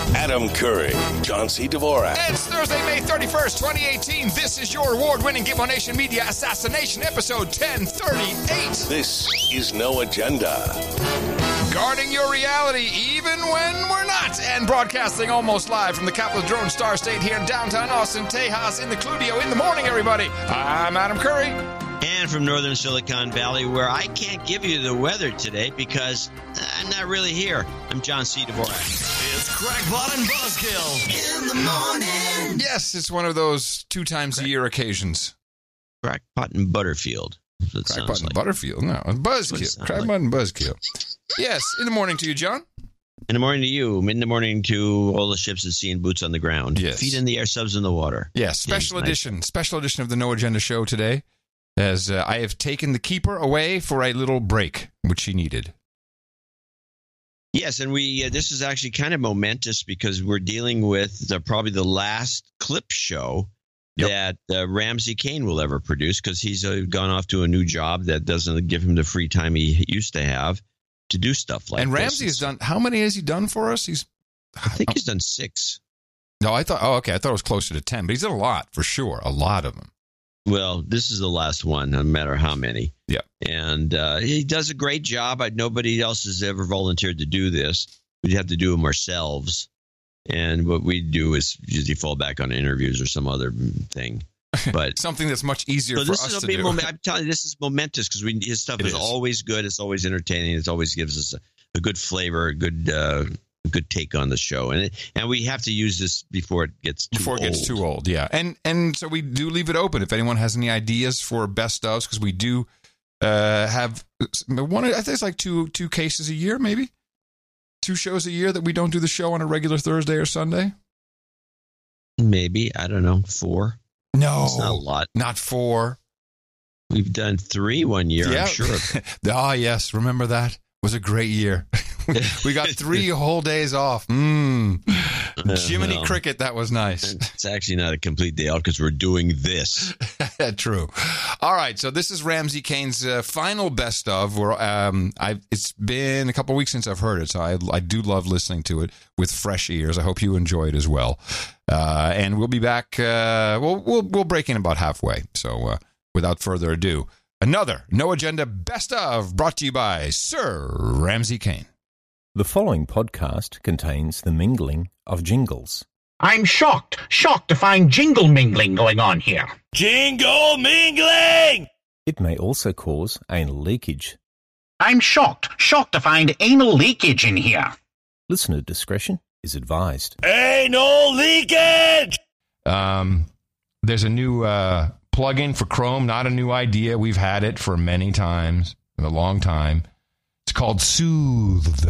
Adam Curry, John C. Dvorak. It's Thursday, May 31st, 2018. This is your award-winning Gimmo Nation Media Assassination episode 1038. This is No Agenda. Guarding your reality even when we're not. And broadcasting almost live from the capital drone star state here in downtown Austin, Tejas, in the Cludio. In the morning, everybody. I'm Adam Curry. And from northern Silicon Valley, where I can't give you the weather today because I'm not really here. I'm John C. Dvorak. It's Crackpot and Buzzkill in the morning. Yes, it's one of those 2 times a year occasions. Crackpot and Butterfield. Crackpot and Butterfield. No, Buzzkill. Crackpot and Buzzkill. Yes, in the morning to you, John. In the morning to you. In the morning to all the ships at sea and boots on the ground. Yes. Feet in the air, subs in the water. Yes, special edition of the No Agenda show today. As I have taken the keeper away for a little break, which she needed. Yes, and this is actually kind of momentous because we're dealing with probably the last clip show that Ramsey Kane will ever produce, because he's gone off to a new job that doesn't give him the free time he used to have to do stuff like this. And Ramsey has done, how many has he done for us? I think he's done 6. No, I thought it was closer to 10, but he's done a lot, for sure, a lot of them. Well, this is the last one, no matter how many. Yeah. And he does a great job. Nobody else has ever volunteered to do this. We have to do them ourselves. And what we do is usually fall back on interviews or some other thing. But something that's much easier for us to do. I'm telling you, this is momentous because his stuff is always good. It's always entertaining. It always gives us a good flavor, a good take on the show, and we have to use this before it gets too old. Yeah, and so we do leave it open if anyone has any ideas for best ofs, because we do have one. I think it's like two cases a year, maybe 2 shows a year that we don't do the show on a regular Thursday or Sunday. Maybe, I don't know, 4. No, it's not a lot. Not 4. We've done 3 one year. I'm sure. Yes, remember that? It was a great year. We got 3 whole days off. Jiminy Cricket, that was nice. It's actually not a complete day out because we're doing this. True. All right, so this is Ramsey Kane's final best of. It's been a couple of weeks since I've heard it, so I do love listening to it with fresh ears. I hope you enjoy it as well. And we'll be back. We'll break in about halfway. So without further ado, another No Agenda Best Of, brought to you by Sir Ramsey Kane. The following podcast contains the mingling of jingles. I'm shocked to find jingle mingling going on here. Jingle mingling! It may also cause anal leakage. I'm shocked to find anal leakage in here. Listener discretion is advised. Anal leakage! There's a new plugin for Chrome, not a new idea. We've had it for many times, a long time. It's called Soothe.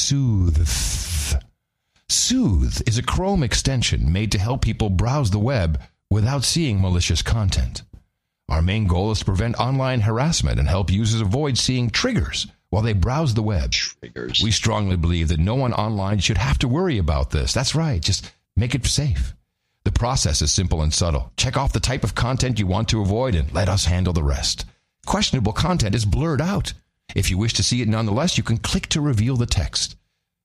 Soothe is a Chrome extension made to help people browse the web without seeing malicious content. Our main goal is to prevent online harassment and help users avoid seeing triggers while they browse the web. Triggers. We strongly believe that no one online should have to worry about this. That's right. Just make it safe. The process is simple and subtle. Check off the type of content you want to avoid and let us handle the rest. Questionable content is blurred out. If you wish to see it nonetheless, you can click to reveal the text.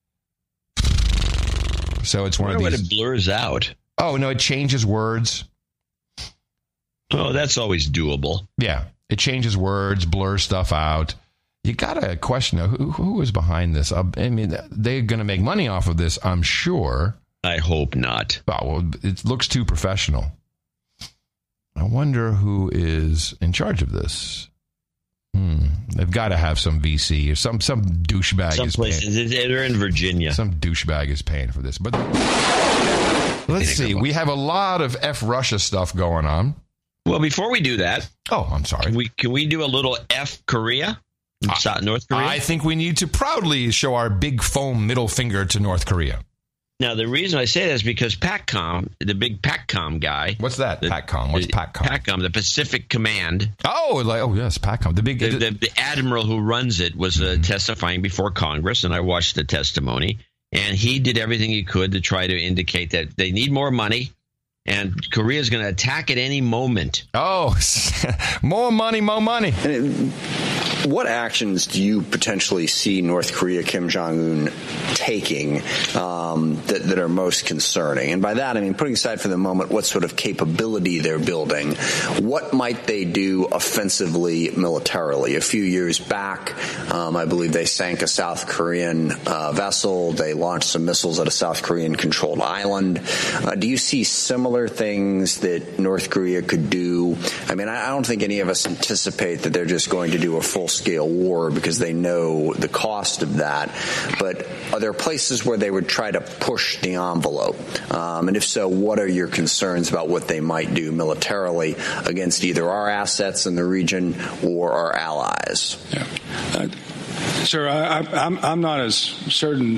So it's one of these. What it blurs out. Oh, no, it changes words. Oh, that's always doable. Yeah, it changes words, blurs stuff out. You got to question who is behind this. I mean, they're going to make money off of this, I'm sure. I hope not. Oh, well, it looks too professional. I wonder who is in charge of this. They've got to have some VC or some douchebag is paying. They're in Virginia. Some douchebag is paying for this. But let's see. We have a lot of F Russia stuff going on. Well, before we do that, I'm sorry. Can we do a little F Korea? North Korea? I think we need to proudly show our big foam middle finger to North Korea. Now, the reason I say that is because PACCOM, the big PACCOM guy. What's that, PACCOM? What's PACCOM? PACCOM, the Pacific Command. Yes, PACCOM. The admiral who runs it was testifying before Congress, and I watched the testimony. And he did everything he could to try to indicate that they need more money, and Korea is going to attack at any moment. Oh, more money, more money. What actions do you potentially see North Korea, Kim Jong-un, taking that are most concerning? And by that, I mean, putting aside for the moment what sort of capability they're building, what might they do offensively, militarily? A few years back, I believe they sank a South Korean vessel. They launched some missiles at a South Korean-controlled island. Do you see similar things that North Korea could do? I mean, I don't think any of us anticipate that they're just going to do a full-scale war because they know the cost of that. But are there places where they would try to push the envelope? And if so, what are your concerns about what they might do militarily against either our assets in the region or our allies? Yeah. Sir, I'm not as certain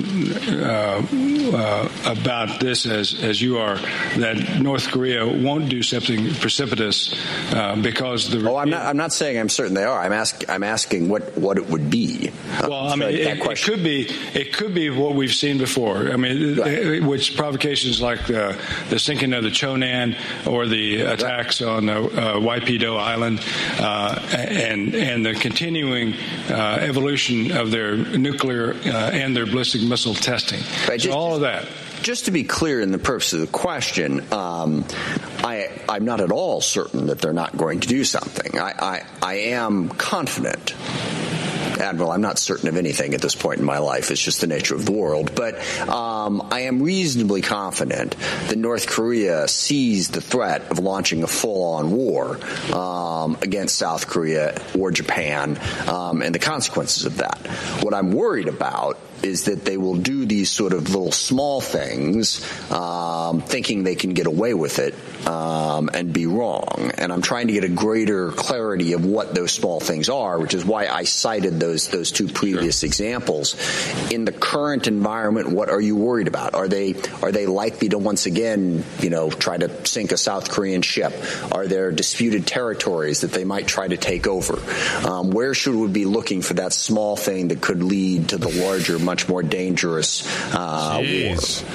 about this as you are, that North Korea won't do something precipitous because the. Oh, I'm not saying I'm certain they are. I'm asking what it would be. Well, I mean, it could be what we've seen before. I mean, right. Which provocations like the sinking of the Chonan or the attacks on Waipido Island and the continuing evolution of their nuclear and their ballistic missile testing. Right. So all of that. Just to be clear in the purpose of the question, I'm not at all certain that they're not going to do something. I am confident. Admiral, I'm not certain of anything at this point in my life. It's just the nature of the world. But I am reasonably confident that North Korea sees the threat of launching a full-on war against South Korea or Japan and the consequences of that. What I'm worried about is that they will do these sort of little small things, thinking they can get away with it, and be wrong. And I'm trying to get a greater clarity of what those small things are, which is why I cited those two previous examples. In the current environment, what are you worried about? Are they likely to once again, try to sink a South Korean ship? Are there disputed territories that they might try to take over? Where should we be looking for that small thing that could lead to the larger, much more dangerous war?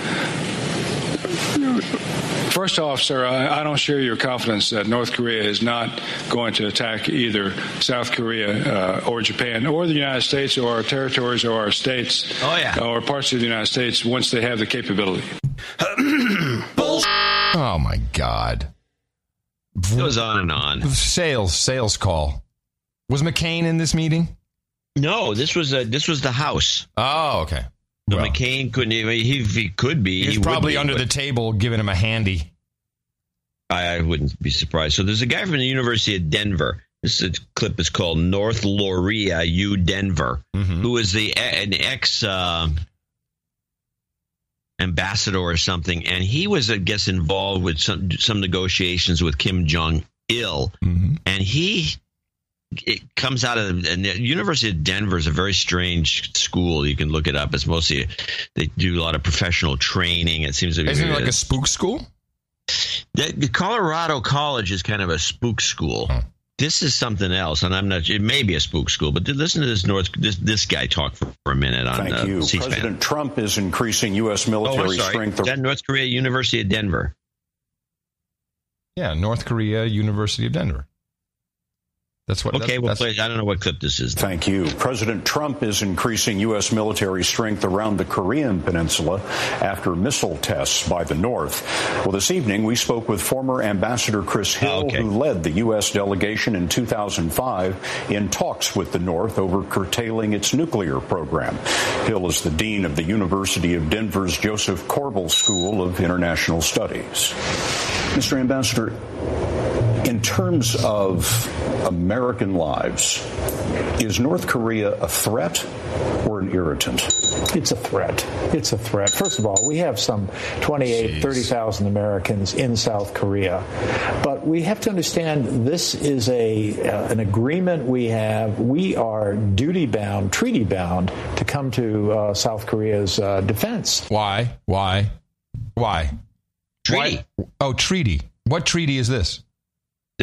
First off, sir, I don't share your confidence that North Korea is not going to attack either South Korea or Japan or the United States or our territories or our states or parts of the United States once they have the capability. Oh, my God. It goes on and on. Sales call. Was McCain in this meeting? No, this was the House. Oh, okay. So McCain couldn't even. He could be. He was probably under the table giving him a handy. I wouldn't be surprised. So there's a guy from the University of Denver. This clip is called North Loria U Denver, who is an ex ambassador or something, and he was, I guess, involved with some negotiations with Kim Jong-il, and it comes out of the University of Denver is a very strange school. You can look it up. It's mostly they do a lot of professional training. It seems to be. Isn't it like a spook school? The Colorado College is kind of a spook school. Huh. This is something else, and I'm not. It may be a spook school, but listen to this guy talk for a minute on Thank you. C-SPAN. President Trump is increasing U.S. military strength. Is that North Korea University of Denver? Yeah, North Korea University of Denver. That's what. Okay, I don't know what clip this is. Thank you. President Trump is increasing U.S. military strength around the Korean Peninsula after missile tests by the North. Well, this evening we spoke with former Ambassador Chris Hill, who led the U.S. delegation in 2005 in talks with the North over curtailing its nuclear program. Hill is the dean of the University of Denver's Joseph Corbel School of International Studies. Mr. Ambassador, in terms of American lives, is North Korea a threat or an irritant? It's a threat. It's a threat. First of all, we have some 30,000 Americans in South Korea. But we have to understand this is an agreement we have. We are duty-bound, treaty-bound to come to South Korea's defense. Why? Treaty. Oh, treaty. What treaty is this?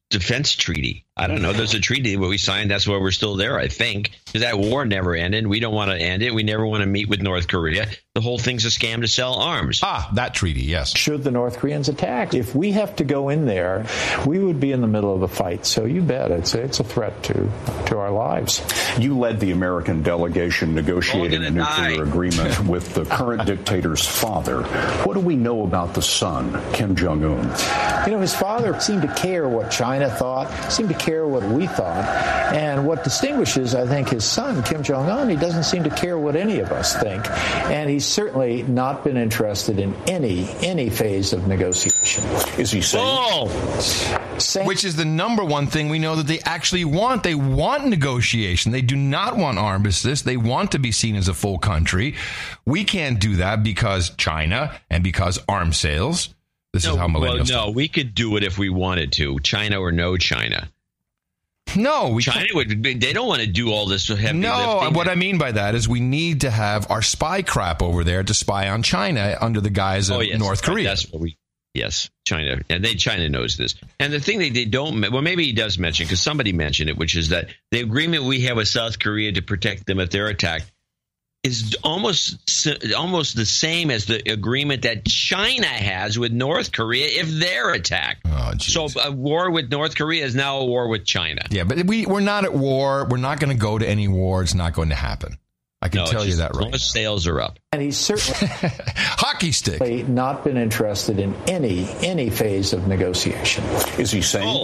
defense treaty. I don't know. There's a treaty where we signed. That's why we're still there, I think, because that war never ended. We don't want to end it. We never want to meet with North Korea. The whole thing's a scam to sell arms. That treaty, yes. Should the North Koreans attack? If we have to go in there, we would be in the middle of the fight. So you bet it's a threat to our lives. You led the American delegation negotiating a nuclear agreement with the current dictator's father. What do we know about the son, Kim Jong-un? You know, his father seemed to care what China thought, seemed to care what we thought. And what distinguishes, I think, his son, Kim Jong-un, he doesn't seem to care what any of us think. And he's certainly not been interested in any phase of negotiation. Is he saying? Which is the number one thing we know that they actually want. They want negotiation. They do not want armistice. They want to be seen as a full country. We can't do that because China and because arms sales. This is how millennials. Well, no, we could do it if we wanted to. China or no China. No, China would. They don't want to do all this heavy lifting. What I mean by that is we need to have our spy crap over there to spy on China under the guise of North Korea. That's what we. Yes, China, and China knows this. And the thing they don't. Well, maybe he does mention, because somebody mentioned it, which is that the agreement we have with South Korea to protect them if they're attacked is almost the same as the agreement that China has with North Korea if they're attacked. So a war with North Korea is now a war with China. Yeah, but we're not at war. We're not going to go to any war. It's not going to happen. I can tell you that right now. Sales are up. And he's certainly hockey stick. Not been interested in any phase of negotiation. Is he sane?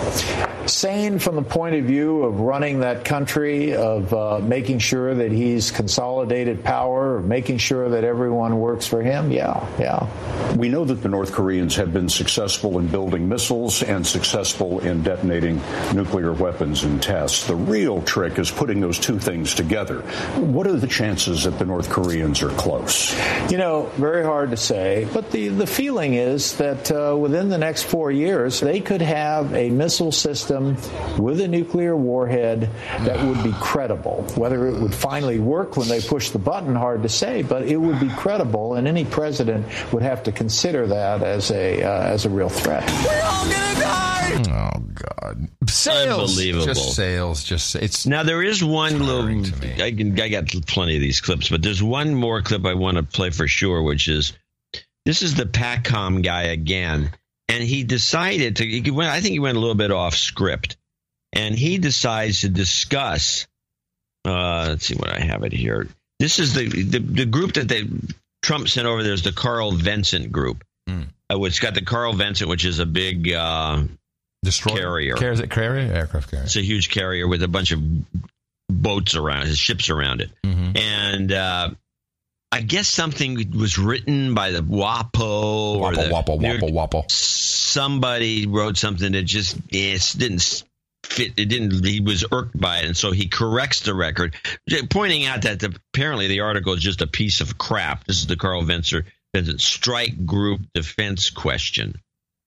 Sane from the point of view of running that country, of making sure that he's consolidated power, of making sure that everyone works for him. Yeah. We know that the North Koreans have been successful in building missiles and successful in detonating nuclear weapons in tests. The real trick is putting those two things together. What are the chances that the North Koreans are close? You know, very hard to say, but the feeling is that within the next 4 years, they could have a missile system with a nuclear warhead that would be credible. Whether it would finally work when they push the button, hard to say, but it would be credible, and any president would have to consider that as a real threat. We're all gonna die! Oh, God. Sales. Unbelievable. Just sales. It's now, there is one little... I got plenty of these clips, but there's one more clip I want to play for sure, which is... This is the PACOM guy again. And he decided to... I think he went a little bit off script. And he decides to discuss... let's see what I have it here. This is the group that Trump sent over there is the Carl Vinson group. It's got the Carl Vinson, which is a big carrier. Is it carrier? Aircraft carrier. It's a huge carrier with a bunch of boats around it, ships around it. Mm-hmm. And I guess something was written by the WAPO. WAPO. Somebody wrote something that just didn't fit. He was irked by it, and so he corrects the record, pointing out that apparently the article is just a piece of crap. This is the Carl Vinson strike group defense question.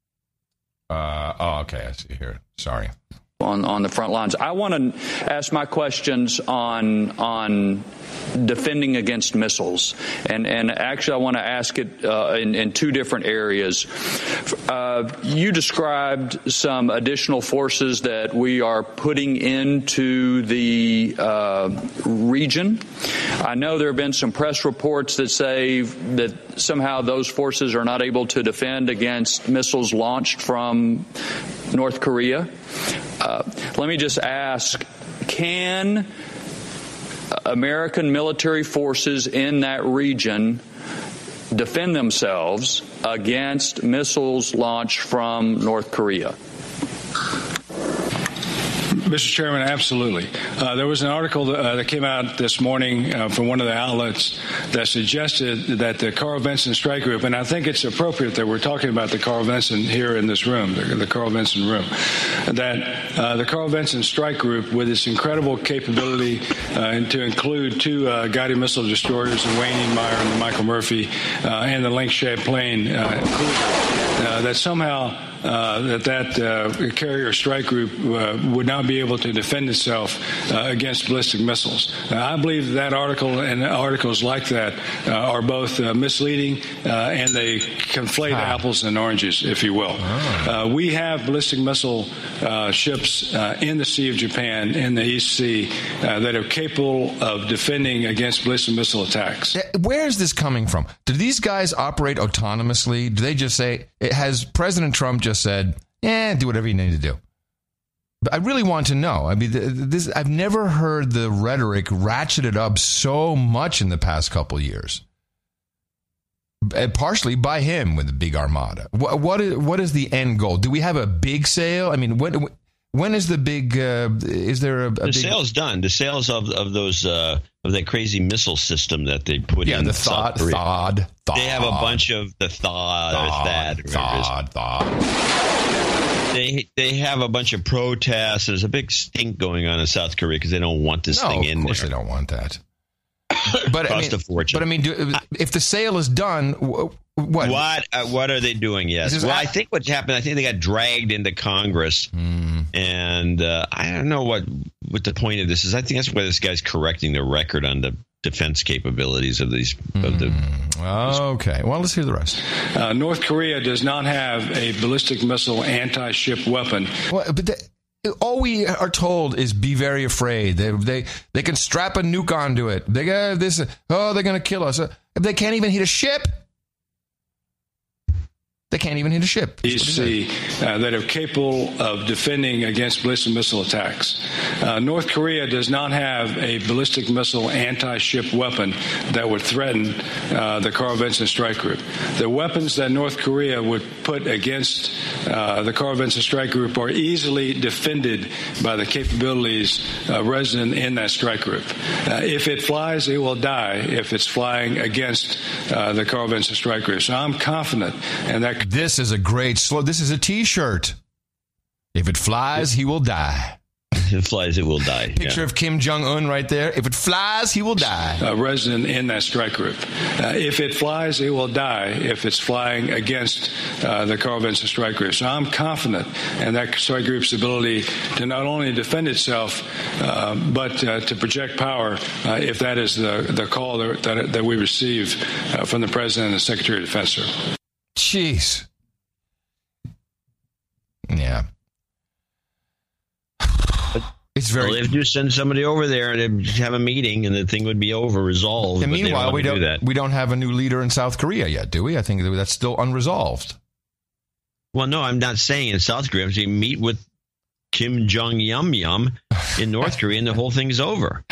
Okay, I see here. Sorry. On the front lines. I want to ask my questions on defending against missiles. And actually, I want to ask it in two different areas. You described some additional forces that we are putting into the region. I know there have been some press reports that say that somehow those forces are not able to defend against missiles launched from North Korea. Let me just ask, can American military forces in that region defend themselves against missiles launched from North Korea? Mr. Chairman, absolutely. There was an article that came out this morning from one of the outlets that suggested that the Carl Vinson Strike Group, and I think it's appropriate that we're talking about the Carl Vinson here in this room, the Carl Vinson room, that the Carl Vinson Strike Group, with its incredible capability to include two guided missile destroyers, the Wayne E. Meyer and the Michael Murphy, and the Link-shaped plane, that somehow that carrier strike group would not be able to defend itself against ballistic missiles. I believe that article and articles like that are both misleading and they conflate apples and oranges, if you will. We have ballistic missile ships in the Sea of Japan, in the East Sea, that are capable of defending against ballistic missile attacks. Where is this coming from? Do these guys operate autonomously? Do they just say, has President Trump just said, do whatever you need to do? But I really want to know. I mean, I've never heard the rhetoric ratcheted up so much in the past couple of years. Partially by him with the big armada. What is the end goal? Do we have a big sale? I mean, when is the big? Is there a big sale's done? The sales of those of that crazy missile system that they put in the THAAD. They have a bunch of the THAAD. They have a bunch of protests. There's a big stink going on in South Korea because they don't want this thing in there. Of course, they don't want that. But cost a fortune. But I mean, if the sale is done, what are they doing? Yes. Well, I think what's happened. I think they got dragged into Congress, and I don't know what the point of this is. I think that's why this guy's correcting the record on the defense capabilities of these. Okay. Well, let's hear the rest. North Korea does not have a ballistic missile anti-ship weapon. Well, but all we are told is be very afraid. They can strap a nuke onto it. They got this. Oh, they're going to kill us. They can't even hit a ship. They can't even hit a ship. That are capable of defending against ballistic missile attacks. North Korea does not have a ballistic missile anti-ship weapon that would threaten the Carl Vinson Strike Group. The weapons that North Korea would put against the Carl Vinson Strike Group are easily defended by the capabilities resident in that strike group. If it flies, it will die if it's flying against the Carl Vinson Strike Group. So I'm confident in that. This is a great slogan. This is a T-shirt. If it flies, he will die. If it flies, it will die. Picture of Kim Jong-un right there. If it flies, he will die. Resident in that strike group. If it flies, it will die if it's flying against the Carl Vinson Strike Group. So I'm confident in that strike group's ability to not only defend itself, but to project power if that is the call that we receive from the President and the Secretary of Defense, sir. Jeez. Yeah. It's very. Well, if you send somebody over there and have a meeting, and the thing would be resolved. And meanwhile, we don't have a new leader in South Korea yet, do we? I think that's still unresolved. Well, no, I'm not saying in South Korea. I'm saying meet with Kim Jong Yum Yum in North Korea, and the whole thing's over.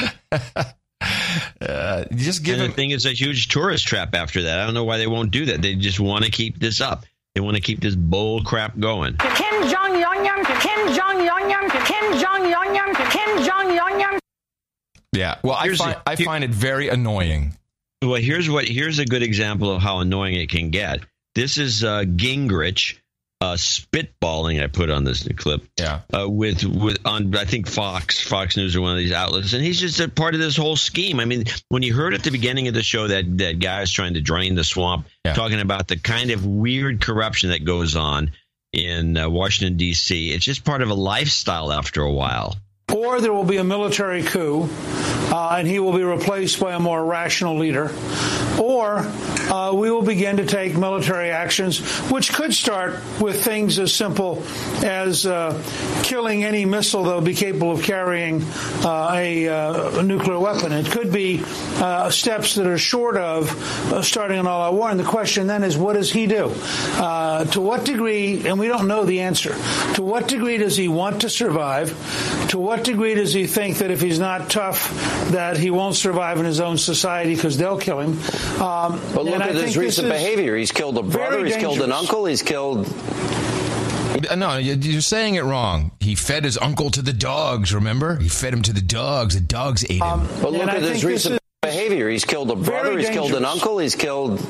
Just give the thing is a huge tourist trap after that. I don't know why they won't do that. They just want to keep this up. They want to keep this bull crap going. Kim Jong Yum Yum, Kim Jong Yum Yum, Kim Jong Yum Yum, Kim Jong Yum Yum. Yeah, well, I find it very annoying. Well, here's a good example of how annoying it can get. This is Gingrich spitballing. I put on this clip. Yeah. With on I think Fox News or one of these outlets, and he's just a part of this whole scheme. I mean, when you heard at the beginning of the show that guy is trying to drain the swamp, talking about the kind of weird corruption that goes on in Washington D.C., it's just part of a lifestyle after a while. Or there will be a military coup, and he will be replaced by a more rational leader. Or we will begin to take military actions, which could start with things as simple as killing any missile that will be capable of carrying a nuclear weapon. It could be steps that are short of starting an all-out war. And the question then is, what does he do? To what degree, and we don't know the answer, to what degree does he want to survive? To what degree does he think that if he's not tough, that he won't survive in his own society because they'll kill him? But look at his recent behavior. He's killed a brother, he's killed an uncle, he's killed... No, you're saying it wrong. He fed his uncle to the dogs, remember? He fed him to the dogs. The dogs ate him. But look at his recent behavior. He's killed a brother, he's killed an uncle, he's killed...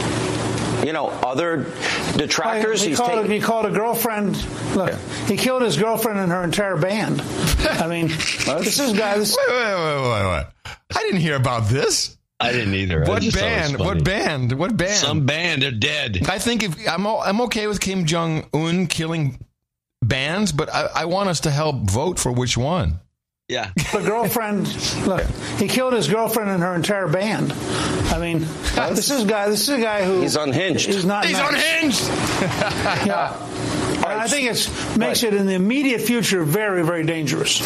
other detractors. He called a girlfriend. Look, he killed his girlfriend and her entire band. I mean, this is guys. Wait. I didn't hear about this. I didn't either. What band? What band? What band? Some band. They're dead. I think I'm okay with Kim Jong-un killing bands, but I want us to help vote for which one. Yeah. The girlfriend, look, he killed his girlfriend and her entire band. I mean, this is a guy who... He's unhinged. He's unhinged! Yeah. And I think it makes it in the immediate future very, very dangerous.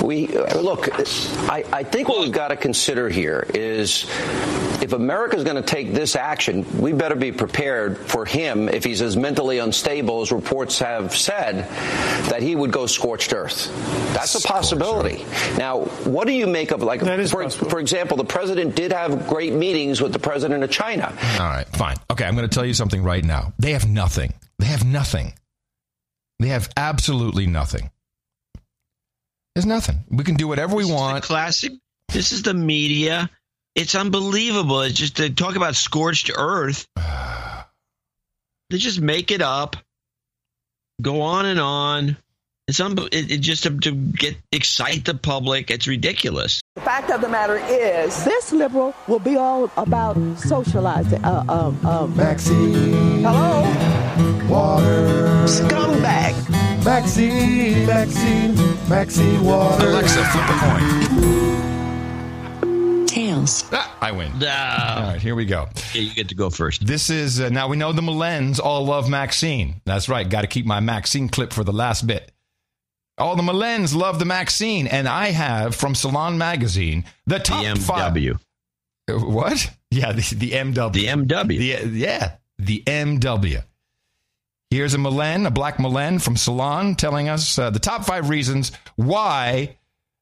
I think what we've got to consider here is if America's going to take this action, we better be prepared for him, if he's as mentally unstable as reports have said, that he would go scorched earth. That's a possibility. Now, what do you make of, like, for example, the president did have great meetings with the president of China. All right, fine. Okay, I'm going to tell you something right now. They have nothing. They have nothing. They have absolutely nothing. There's nothing. We can do whatever we want. Classic. This is the media. It's unbelievable. It's just to talk about scorched earth. They just make it up. Go on and on. It's just to excite the public. It's ridiculous. The fact of the matter is, this liberal will be all about socializing. Maxine. Hello? Water. Scumbag. Maxine Water. Alexa, flip a coin. Tails. I win. All right, here we go. Yeah, you get to go first. This is, now we know the Millens all love Maxine. That's right. Got to keep my Maxine clip for the last bit. All the Millens love the Maxine, and I have from Salon Magazine the top MW. 5. What? Yeah, the MW. The MW. The MW. Here's a Millen, a black Millen from Salon, telling us the top 5 reasons why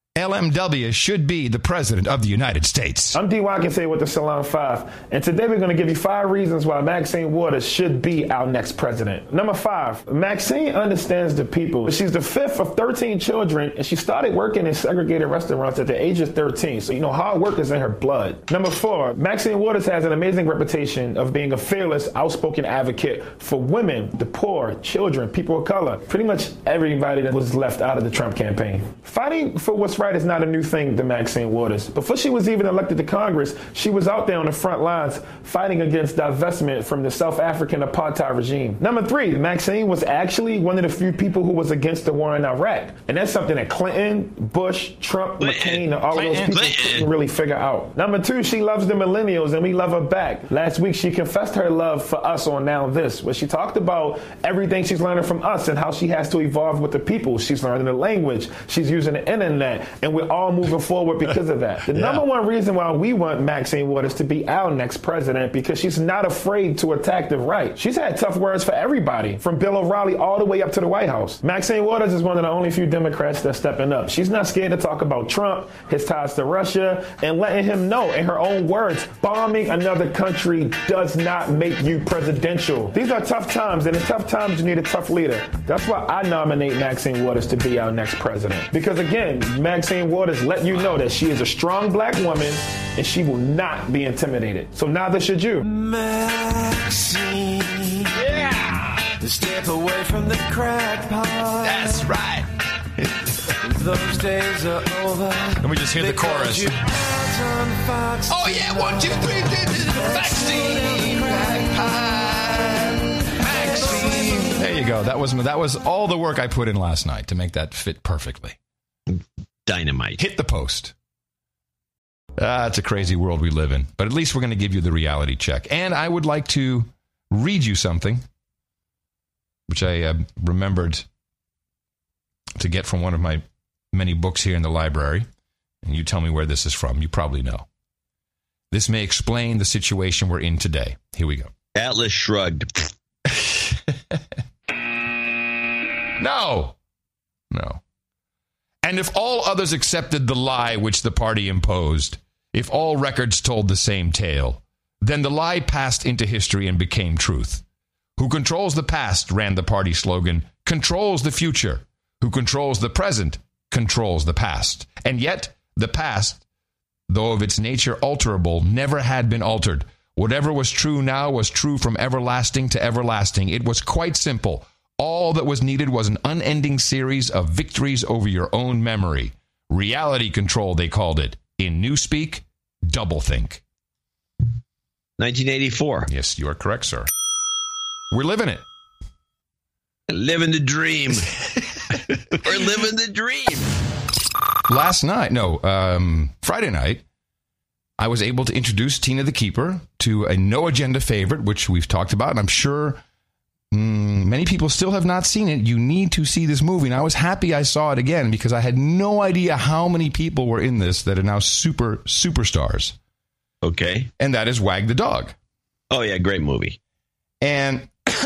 LMW should be the president of the United States. I'm D. Watkins here with the Salon 5, and today we're going to give you 5 reasons why Maxine Waters should be our next president. Number 5, Maxine understands the people. She's the 5th of 13 children, and she started working in segregated restaurants at the age of 13, so hard work is in her blood. Number 4, Maxine Waters has an amazing reputation of being a fearless, outspoken advocate for women, the poor, children, people of color, pretty much everybody that was left out of the Trump campaign. Fighting for what's right is not a new thing to Maxine Waters. Before she was even elected to Congress, she was out there on the front lines fighting against divestment from the South African apartheid regime. Number 3, Maxine was actually one of the few people who was against the war in Iraq. And that's something that Clinton, Bush, Trump, McCain, and all of those people couldn't really figure out. Number 2, she loves the millennials, and we love her back. Last week, she confessed her love for us on Now This, where she talked about everything she's learning from us and how she has to evolve with the people. She's learning the language. She's using the internet. And we're all moving forward because of that. The number one reason why we want Maxine Waters to be our next president, because she's not afraid to attack the right. She's had tough words for everybody, from Bill O'Reilly all the way up to the White House. Maxine Waters is one of the only few Democrats that's stepping up. She's not scared to talk about Trump, his ties to Russia, and letting him know, in her own words, bombing another country does not make you presidential. These are tough times, and in tough times, you need a tough leader. That's why I nominate Maxine Waters to be our next president. Because again, Maxine Waters let you know that she is a strong black woman and she will not be intimidated. So neither should you. Maxine. Yeah. Step away from the crack pot. That's right. Those days are over. Let me just hear the chorus. Oh yeah, 1, 2, 3, Maxine. Maxine. There you go. That was all the work I put in last night to make that fit perfectly. Dynamite. Hit the post. It's a crazy world we live in. But at least we're going to give you the reality check. And I would like to read you something, which I remembered to get from one of my many books here in the library. And you tell me where this is from. You probably know. This may explain the situation we're in today. Here we go. Atlas Shrugged. No. And if all others accepted the lie which the party imposed, if all records told the same tale, then the lie passed into history and became truth. Who controls the past, ran the party slogan, controls the future. Who controls the present, controls the past. And yet, the past, though of its nature alterable, never had been altered. Whatever was true now was true from everlasting to everlasting. It was quite simple. All that was needed was an unending series of victories over your own memory. Reality control, they called it. In Newspeak, doublethink. 1984. Yes, you are correct, sir. We're living it. Living the dream. We're living the dream. Friday night, I was able to introduce Tina the Keeper to a No Agenda favorite, which we've talked about, and I'm sure many people still have not seen it. You need to see this movie, and I was happy I saw it again because I had no idea how many people were in this that are now superstars. Okay. And that is Wag the Dog. Oh, yeah, great movie. And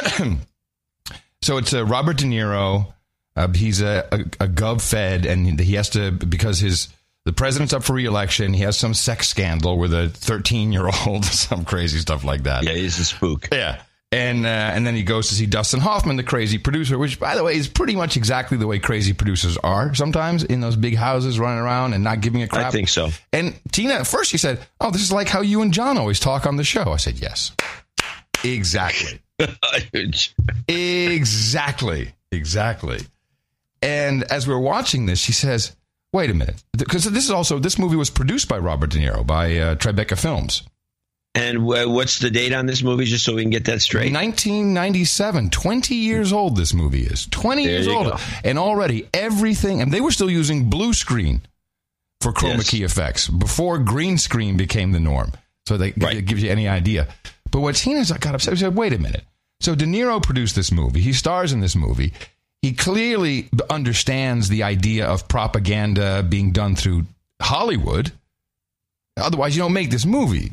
so it's Robert De Niro. He's a gov fed, and he has to, because the president's up for re-election, he has some sex scandal with a 13-year-old, some crazy stuff like that. Yeah, he's a spook. Yeah. And then he goes to see Dustin Hoffman, the crazy producer, which, by the way, is pretty much exactly the way crazy producers are sometimes in those big houses running around and not giving a crap. I think so. And Tina, at first she said, oh, this is like how you and John always talk on the show. I said, yes. Exactly. Exactly. And as we were watching this, she says, wait a minute. Because this movie was produced by Robert De Niro, by Tribeca Films. And what's the date on this movie, just so we can get that straight? 1997. 20 years old this movie is. 20 years old. Go. And already everything, and they were still using blue screen for chroma key effects before green screen became the norm. So it gives you any idea. But what Tina got upset, she said, wait a minute. So De Niro produced this movie. He stars in this movie. He clearly understands the idea of propaganda being done through Hollywood. Otherwise, you don't make this movie.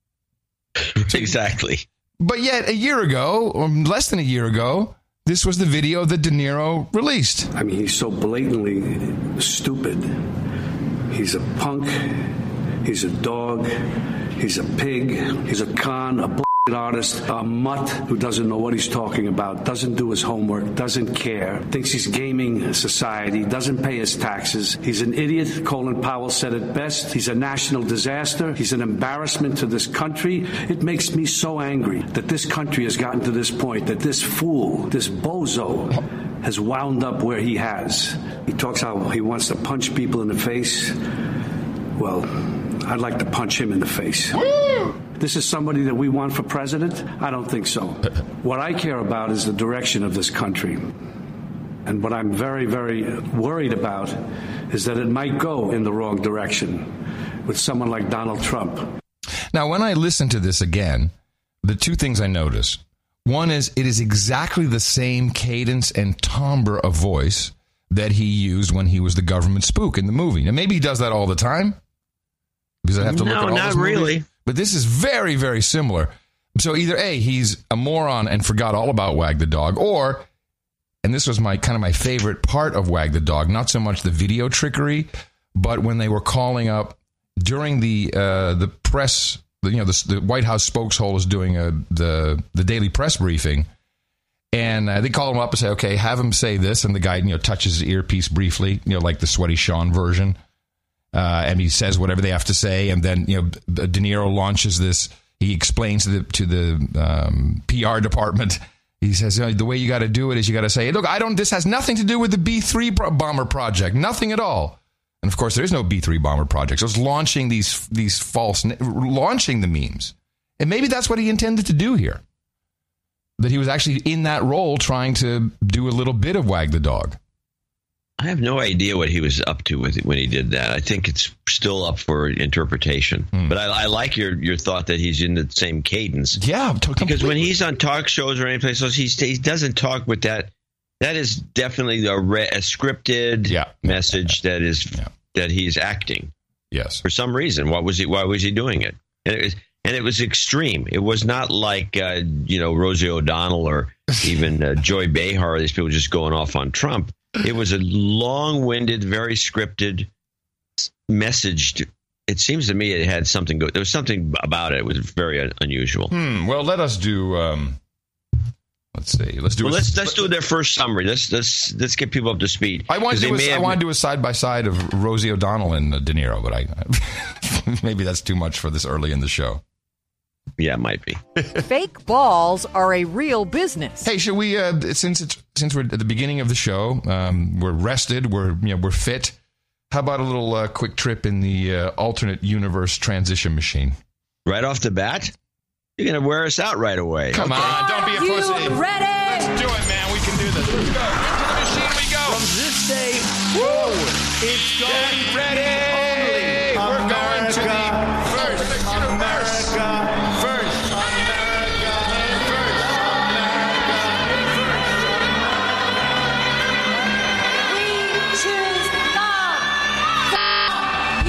Exactly. But yet, a year ago, or less than a year ago, this was the video that De Niro released. I mean, he's so blatantly stupid. He's a punk. He's a dog. He's a pig. He's a con, a artist, a mutt who doesn't know what he's talking about, doesn't do his homework, doesn't care, thinks he's gaming society, doesn't pay his taxes. He's an idiot. Colin Powell said it best. He's a national disaster. He's an embarrassment to this country. It makes me so angry that this country has gotten to this point, that this fool, this bozo, has wound up where he has. He talks how he wants to punch people in the face. Well, I'd like to punch him in the face. This is somebody that we want for president? I don't think so. What I care about is the direction of this country. And what I'm very, very worried about is that it might go in the wrong direction with someone like Donald Trump. Now, when I listen to this again, the two things I notice. One is it is exactly the same cadence and timbre of voice that he used when he was the government spook in the movie. Now, maybe he does that all the time. Because I have to look at all not really. But this is very, very similar. So either A, he's a moron and forgot all about Wag the Dog, or, and this was my favorite part of Wag the Dog, not so much the video trickery, but when they were calling up during the press, the White House spokeshole was doing the daily press briefing, and they call him up and say, okay, have him say this, and the guy touches his earpiece briefly, like the Sweaty Sean version. And he says whatever they have to say, and then De Niro launches this. He explains to the PR department. He says the way you got to do it is you got to say, look, this has nothing to do with the B-3 bomber project, nothing at all. And of course, there is no B-3 bomber project. So it's launching these false, launching the memes, and maybe that's what he intended to do here. That he was actually in that role trying to do a little bit of Wag the Dog. I have no idea what he was up to when he did that. I think it's still up for interpretation. But I like your thought that he's in the same cadence. Yeah, because when he's on talk shows or anyplace else, he doesn't talk with that. That is definitely a scripted message that he's acting. Yes, for some reason. Why was he doing it? And it was extreme. It was not like Rosie O'Donnell or even Joy Behar. These people just going off on Trump. It was a long-winded, very scripted message. It seems to me it had something good. There was something about it. It was very unusual. Well, let us do. Let's see. Let's do their first summary. Let's get people up to speed. I want to do a side-by-side of Rosie O'Donnell and De Niro, but maybe that's too much for this early in the show. Yeah, it might be. Fake balls are a real business. Hey, should we? Since we're at the beginning of the show, we're rested, we're fit. How about a little quick trip in the alternate universe transition machine? Right off the bat? You're going to wear us out right away. Come on, don't be a pussy. Ready? Let's do it, man. We can do this. Let's go. Into the machine we go. From this day forward, it's going Get ready. We're going to the first America. First America. We choose love.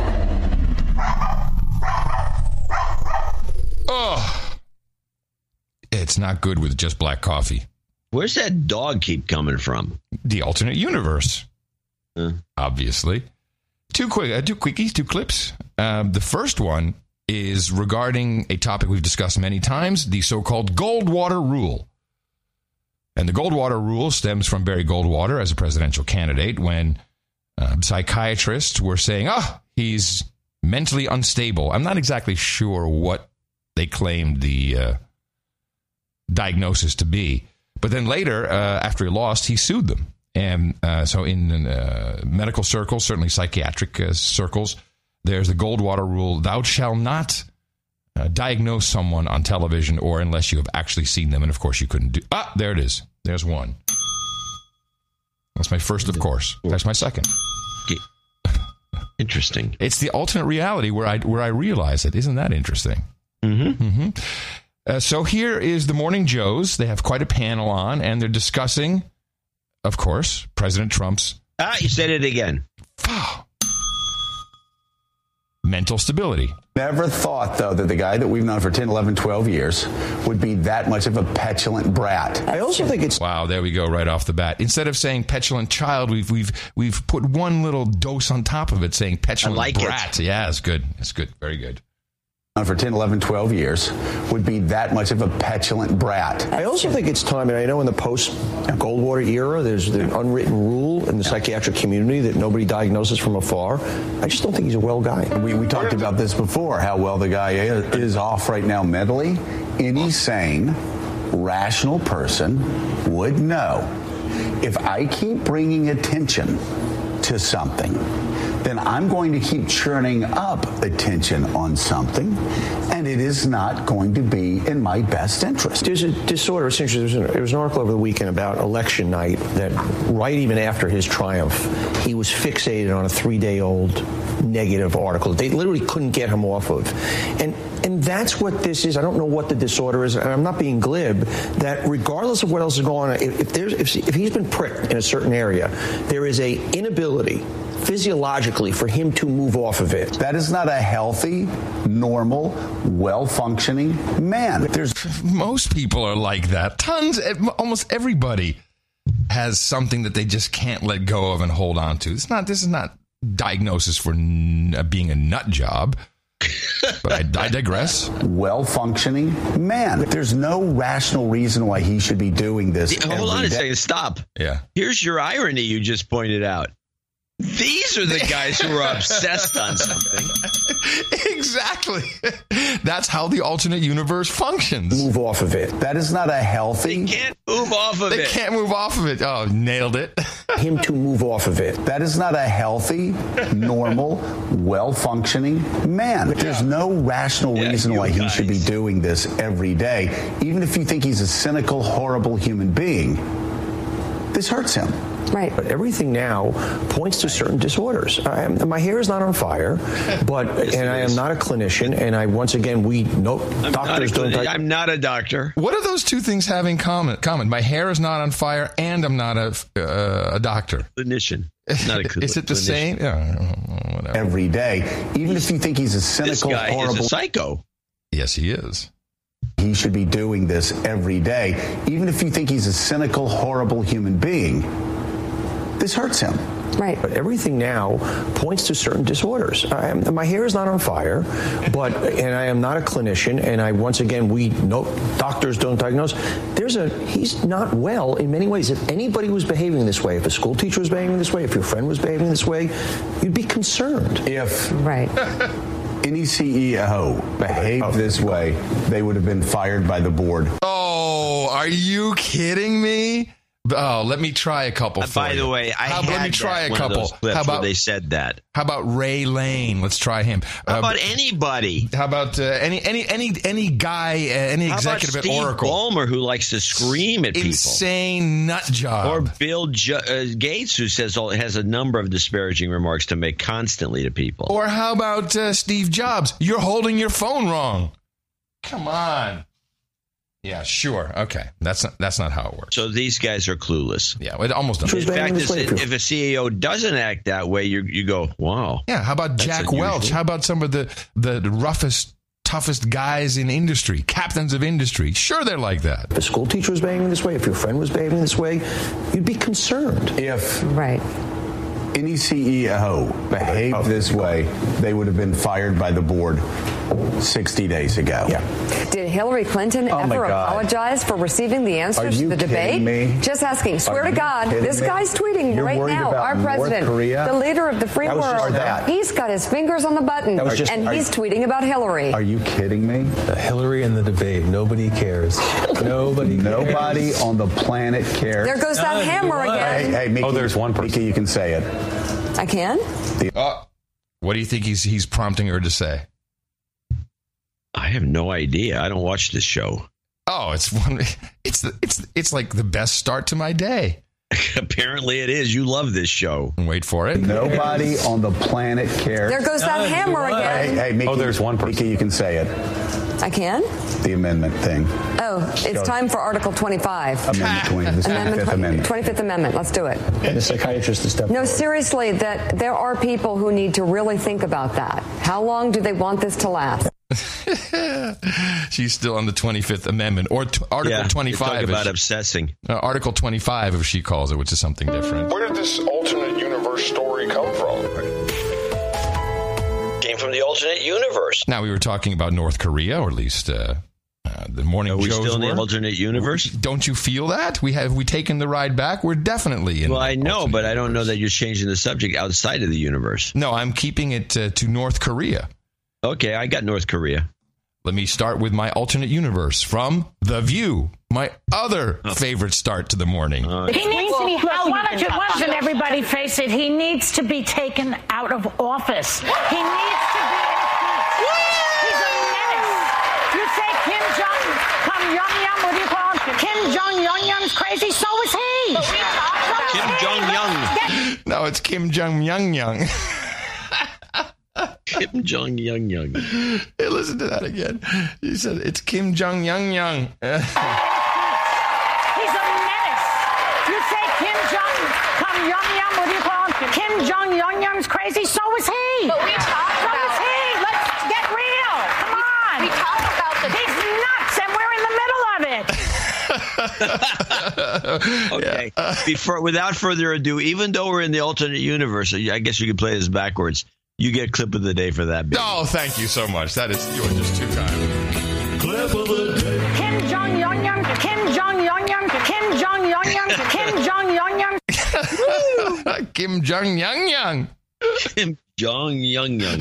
You. Oh, it's not good with just black coffee. Where's that dog keep coming from? The alternate universe. Obviously. Two quickies, two clips. The first one is regarding a topic we've discussed many times, the so-called Goldwater Rule. And the Goldwater Rule stems from Barry Goldwater as a presidential candidate when psychiatrists were saying, he's mentally unstable. I'm not exactly sure what they claimed the diagnosis to be. But then later, after he lost, he sued them. And so in medical circles, certainly psychiatric circles, there's the Goldwater Rule. Thou shalt not diagnose someone on television or unless you have actually seen them. And, of course, you couldn't do... there it is. There's one. That's my first, of course. That's my second. Interesting. It's the alternate reality where I realize it. Isn't that interesting? So here is the Morning Joes. They have quite a panel on, and they're discussing... Of course, President Trump's... you said it again. Mental stability. Never thought, though, that the guy that we've known for 10, 11, 12 years would be that much of a petulant brat. I also think it's... Wow, there we go, right off the bat. Instead of saying petulant child, we've put one little dose on top of it saying petulant brat. Yeah, it's good. It's good. Very good. For 10, 11, 12 years would be that much of a petulant brat. I also think it's time, and I know in the post-Goldwater era, there's the unwritten rule in the psychiatric community that nobody diagnoses from afar. I just don't think he's a well guy. We talked about this before, how well the guy is off right now mentally. Any sane, rational person would know if I keep bringing attention to something, then I'm going to keep churning up attention on something, and it is not going to be in my best interest. There's a disorder. It's interesting. There was an article over the weekend about election night that right even after his triumph, he was fixated on a 3-day-old negative article. They literally couldn't get him off of. And that's what this is. I don't know what the disorder is, and I'm not being glib, that regardless of what else is going on, if he's been pricked in a certain area, there is a inability physiologically for him to move off of it. That is not a healthy, normal, well-functioning man. Most people are like that. Almost everybody has something that they just can't let go of and hold on to. This is not diagnosis for being a nut job. But I digress. Well-functioning man. There's no rational reason why he should be doing this. Hold on a second. Stop. Yeah. Here's your irony you just pointed out. These are the guys who are obsessed on something. Exactly. That's how the alternate universe functions. Move off of it. That is not a healthy... They can't move off of it. They can't move off of it. Oh, nailed it. Him to move off of it. That is not a healthy, normal, well-functioning man. There's no rational reason why he should be doing this every day. Even if you think he's a cynical, horrible human being, this hurts him. Right. But everything now points to certain disorders. My hair is not on fire, and I am not a clinician. And doctors don't. I'm not a doctor. What do those two things have in common? My hair is not on fire, and I'm not a doctor. Clinician. Not a is it the same? Whatever. Every day, even if you think he's a cynical, this guy horrible is a psycho. Yes, he is. He should be doing this every day, even if you think he's a cynical, horrible human being. This hurts him. Right. But everything now points to certain disorders. My hair is not on fire, and I am not a clinician. And doctors don't diagnose. He's not well in many ways. If anybody was behaving this way, if a school teacher was behaving this way, if your friend was behaving this way, you'd be concerned. If any CEO behaved this way, they would have been fired by the board. Oh, are you kidding me? let me try a couple. By the way, let me try a couple. How about they said that? How about Ray Lane? Let's try him. How about anybody? How about any guy, any executive at Oracle? Steve Ballmer, who likes to scream at people. Insane nut job. Or Bill Gates, who has a number of disparaging remarks to make constantly to people. Or how about Steve Jobs? You're holding your phone wrong. Come on. Yeah, sure. Okay. That's not how it works. So these guys are clueless. Yeah, it almost doesn't. In fact, if a CEO doesn't act that way, you go, wow. Yeah, how about Jack Welch? How about some of the roughest, toughest guys in industry, captains of industry? Sure, they're like that. If a school teacher was behaving this way, if your friend was behaving this way, you'd be concerned. If any CEO behaved this way, they would have been fired by the board 60 days ago. Yeah. Did Hillary Clinton ever apologize for receiving the answers to the debate? Me? Just asking. Swear to God, this guy's tweeting right now. Our president, the leader of the free world, he's got his fingers on the button, and he's tweeting about Hillary. Are you kidding me? Hillary in the debate. Nobody cares. Nobody on the planet cares. There goes that hammer again. Hey, Mickey, there's one person. Mickey, you can say it. I can? What do you think he's prompting her to say? I have no idea. I don't watch this show. Oh, it's like the best start to my day. Apparently it is. You love this show. Wait for it. Nobody on the planet cares. There goes that hammer again. Hey, Mickey, there's one person. Mickey, you can say it. I can? The amendment thing. Oh, it's time for Article 25. Amendment 20. The 25th Amendment. 25th Amendment. Let's do it. And the psychiatrist is stepping. No, seriously, that there are people who need to really think about that. How long do they want this to last? She's still on the 25th Amendment, or Article 25. Talk about obsessing. Article 25, if she calls it, which is something different. Where did this alternate universe story come from? Came from the alternate universe. Now, we were talking about North Korea, or at least the morning shows. Are we still in the alternate universe? Don't you feel that? Have we taken the ride back? We're definitely in. Well, I know, but I don't know that you're changing the subject outside of the universe. No, I'm keeping it to North Korea. Okay, I got North Korea. Let me start with my alternate universe from The View, my other favorite start to the morning. He needs to be. Why doesn't everybody face it? He needs to be taken out of office. He needs to be impeached. He's a menace. You say Kim Jong-un, what do you call him? Kim Jong-un's crazy, so is he. Kim Jong-un. No, it's Kim Jong-young. Kim Jong-young. Hey, listen to that again. He said, it's Kim Jong-young. He's a menace. You say Kim Jong-un, what do you call him? Kim Jong-un's crazy, so is he. But we talk about So is he. Let's get real. Come on. We talk about He's nuts, and we're in the middle of it. Okay. Without further ado, even though we're in the alternate universe, I guess you could play this backwards. You get clip of the day for that. Baby. Oh, thank you so much. You are just too kind. Clip of the day. Kim Jong-un, Kim Jong-un, Kim Jong-un, Kim Jong-un. Kim Jong-young. Kim Jong-young.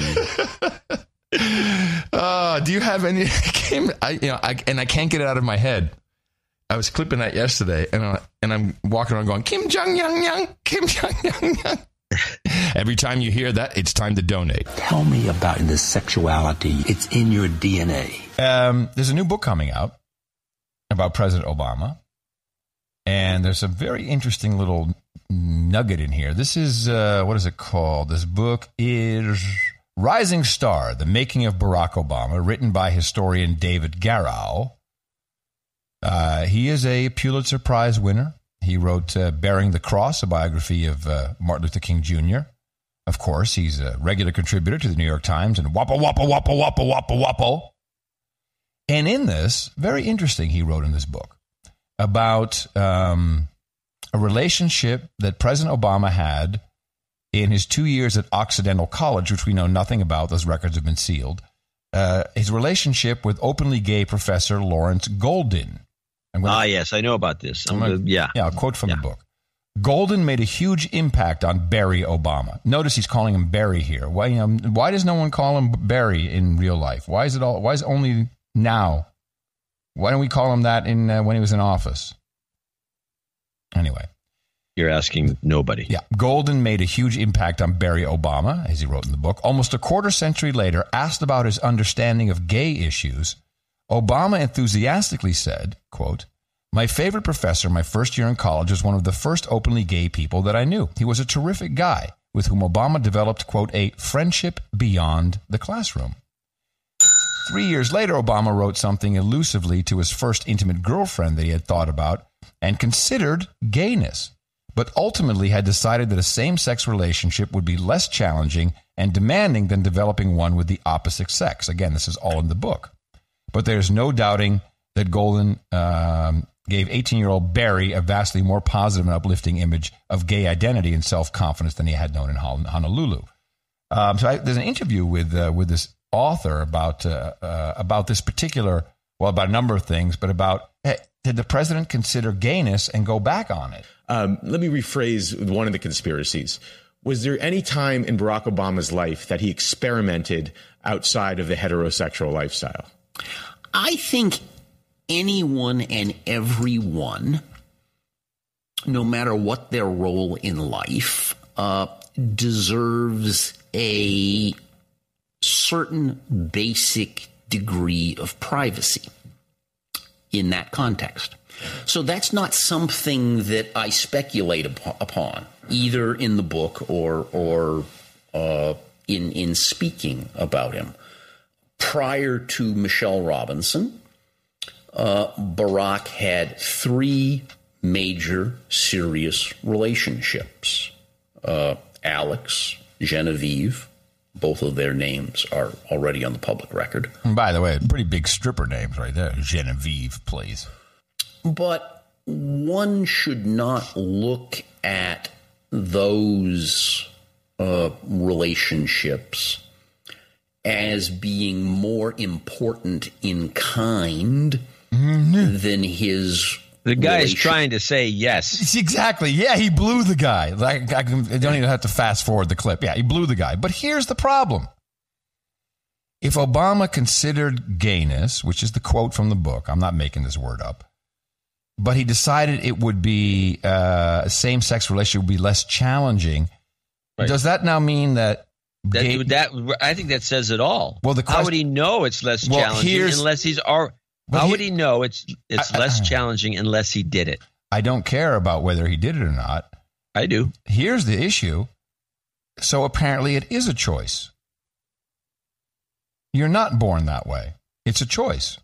Do you have any? Kim, I can't get it out of my head. I was clipping that yesterday, and I'm walking around going Kim Jong-young, Kim Jong-young. Every time you hear that, it's time to donate. Tell me about the sexuality. It's in your DNA. There's a new book coming out about President Obama. And there's a very interesting little nugget in here. This is, what is it called? This book is Rising Star, The Making of Barack Obama, written by historian David Garrow. He is a Pulitzer Prize winner. He wrote Bearing the Cross, a biography of Martin Luther King Jr. Of course, he's a regular contributor to the New York Times and Wappo, Wappo, Wappo, Wappo, Wappo, Wappo. And in this, very interesting, he wrote in this book about a relationship that President Obama had in his 2 years at Occidental College, which we know nothing about. Those records have been sealed. His relationship with openly gay professor Lawrence Golden. Yes, I know about this. I'll quote from the book. Golden made a huge impact on Barry Obama. Notice he's calling him Barry here. Why does no one call him Barry in real life? Why is it only now? Why don't we call him that when he was in office? Anyway. You're asking nobody. Yeah. Golden made a huge impact on Barry Obama, as he wrote in the book. Almost a quarter century later, asked about his understanding of gay issues, Obama enthusiastically said, quote, "My favorite professor my first year in college was one of the first openly gay people that I knew. He was a terrific guy with whom Obama developed, quote, a friendship beyond the classroom." 3 years later, Obama wrote something elusively to his first intimate girlfriend that he had thought about and considered gayness, but ultimately had decided that a same-sex relationship would be less challenging and demanding than developing one with the opposite sex. Again, this is all in the book. But there's no doubting that Golden gave 18-year-old Barry a vastly more positive and uplifting image of gay identity and self-confidence than he had known in Honolulu. There's an interview with this author about this particular, about a number of things, but about, hey, did the president consider gayness and go back on it? Let me rephrase one of the conspiracies. Was there any time in Barack Obama's life that he experimented outside of the heterosexual lifestyle? I think anyone and everyone, no matter what their role in life, deserves a certain basic degree of privacy in that context. So that's not something that I speculate upon, either in the book or in speaking about him. Prior to Michelle Robinson, Barack had 3 major serious relationships. Alex, Genevieve, both of their names are already on the public record. And by the way, pretty big stripper names right there. Genevieve, please. But one should not look at those relationships as being more important in kind than his. The guy is trying to say yes. Exactly. Yeah, he blew the guy. I don't even have to fast forward the clip. Yeah, he blew the guy. But here's the problem. If Obama considered gayness, which is the quote from the book, I'm not making this word up, but he decided it would be a same-sex relationship would be less challenging, right. Does that now mean that I think that says it all. Well, how would he know it's less challenging unless he's how would he know it's less challenging unless he did it? I don't care about whether he did it or not. I do. Here's the issue. So apparently it is a choice. You're not born that way. It's a choice.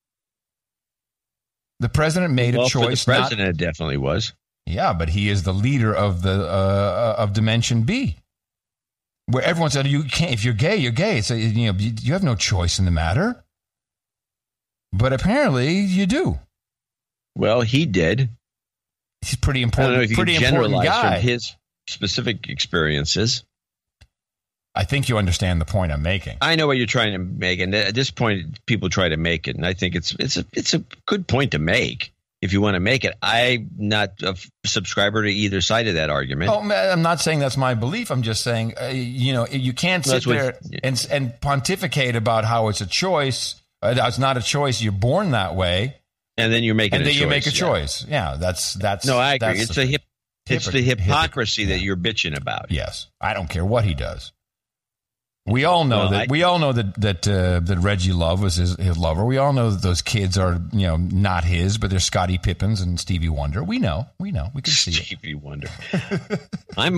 The president made a choice. For the president, it definitely was. Yeah, but he is the leader of the of Dimension B, where everyone said you can't. If you're gay, you're gay. So you have no choice in the matter. But apparently, you do. Well, he did. He's pretty important. I don't know if you pretty can generalize guy. from his specific experiences. I think you understand the point I'm making. I know what you're trying to make, and at this point, people try to make it, and I think it's a good point to make if you want to make it. I'm not a subscriber to either side of that argument. Oh, I'm not saying that's my belief. I'm just saying, you can't sit there and pontificate about how it's a choice. It's not a choice. You're born that way, and then you're making. And then you make a choice. Yeah, that's. No, I agree. It's the hypocrisy that you're bitching about. Yes, I don't care what he does. We all know that Reggie Love was his lover. We all know that those kids are not his, but they're Scottie Pippins and Stevie Wonder. We know. We can see Stevie Wonder. I'm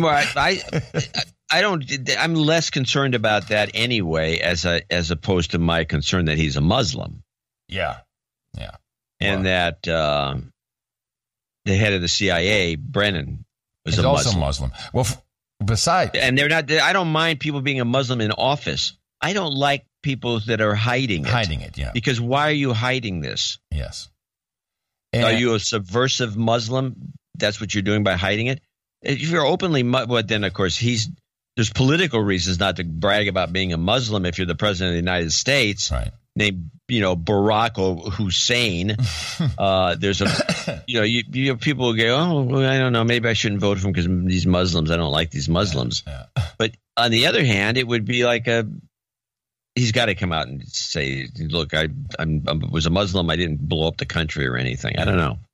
less concerned about that anyway, as opposed to my concern that he's a Muslim. Yeah. And that the head of the CIA, Brennan, was also Muslim. Well. Besides, and they're not. I don't mind people being a Muslim in office. I don't like people that are hiding it. Yeah. Because why are you hiding this? Yes. Are you a subversive Muslim? That's what you're doing by hiding it. If you're openly, then of course there's political reasons not to brag about being a Muslim if you're the president of the United States. Right. Named Barack Hussein. There's people go, I don't know, maybe I shouldn't vote for him because these Muslims, I don't like these Muslims. Yeah. But on the other hand, it would be like he's got to come out and say, look, I was a Muslim, I didn't blow up the country or anything. I don't know.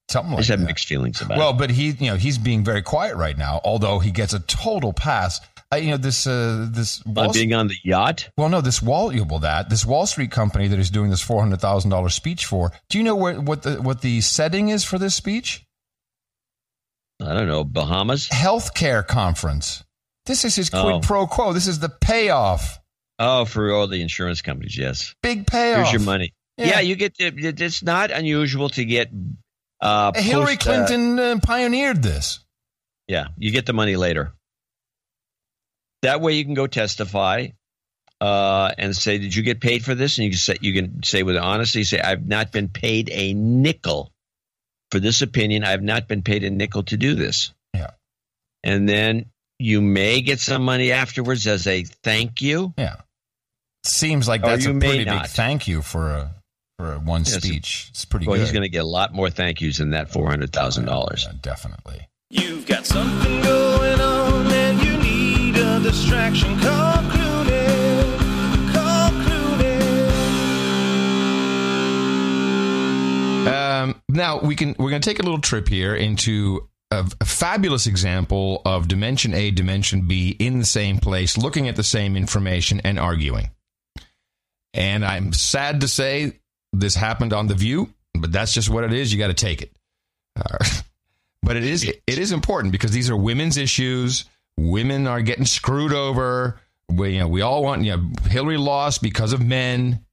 Something like that. I just have mixed feelings about it. Well, but he's being very quiet right now, although he gets a total pass. This being on the yacht. Well, no, this Wall Street company that is doing this $400,000 speech for. Do you know what the setting is for this speech? I don't know. Bahamas healthcare conference. This is his quid pro quo. This is the payoff. Oh, for all the insurance companies, yes. Big payoff. Here's your money. Yeah, you get. It's not unusual to get. Hillary Clinton pioneered this. Yeah, you get the money later. That way you can go testify and say, did you get paid for this? And you can say with honesty, say, I've not been paid a nickel for this opinion. I have not been paid a nickel to do this. Yeah. And then you may get some money afterwards as a thank you. Yeah. Seems like that's a pretty big thank you for one speech. It's pretty good. He's going to get a lot more thank yous than that $400,000. Yeah, definitely. You've got something going on and you need a distraction. Call Clooney. Call Clooney. Now we're going to take a little trip here into a fabulous example of Dimension A, Dimension B in the same place, looking at the same information and arguing. And I'm sad to say this happened on The View, but that's just what it is. You got to take it. But it is important because these are women's issues. Women are getting screwed over. We all want, Hillary lost because of men.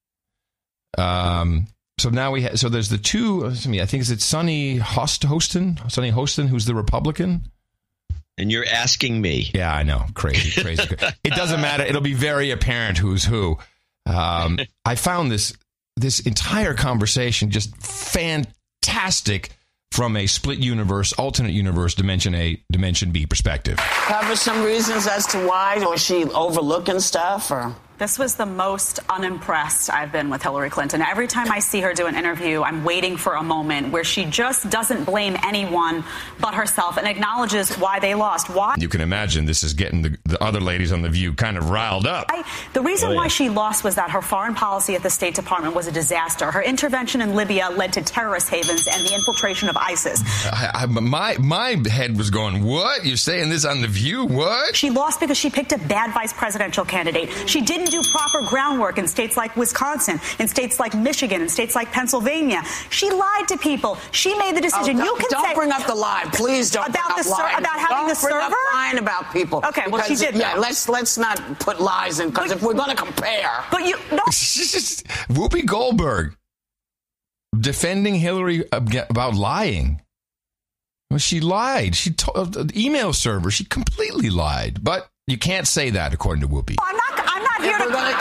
So now so there's the two, I think is it Sonny Hostin, who's the Republican? And you're asking me. Yeah, I know. Crazy. It doesn't matter. It'll be very apparent who's who. I found this entire conversation just fantastic from a split universe, alternate universe, Dimension A, Dimension B perspective. Cover some reasons as to why? Was she overlooking stuff or? This was the most unimpressed I've been with Hillary Clinton. Every time I see her do an interview, I'm waiting for a moment where she just doesn't blame anyone but herself and acknowledges why they lost. Why? You can imagine this is getting the other ladies on The View kind of riled up. The reason why she lost was that her foreign policy at the State Department was a disaster. Her intervention in Libya led to terrorist havens and the infiltration of ISIS. My head was going, what? You're saying this on The View? What? She lost because she picked a bad vice presidential candidate. She didn't do proper groundwork in states like Wisconsin, in states like Michigan, in states like Pennsylvania. She lied to people. She made the decision. Don't bring up the lie, please. Don't about bring up lying. About having the server. Don't bring up lying about people. Okay, well she did. Yeah, let's not put lies in because if we're going to compare. But you no. Whoopi Goldberg defending Hillary about lying. Well, she lied. She told the email server. She completely lied. But you can't say that according to Whoopi. I'm not here to compare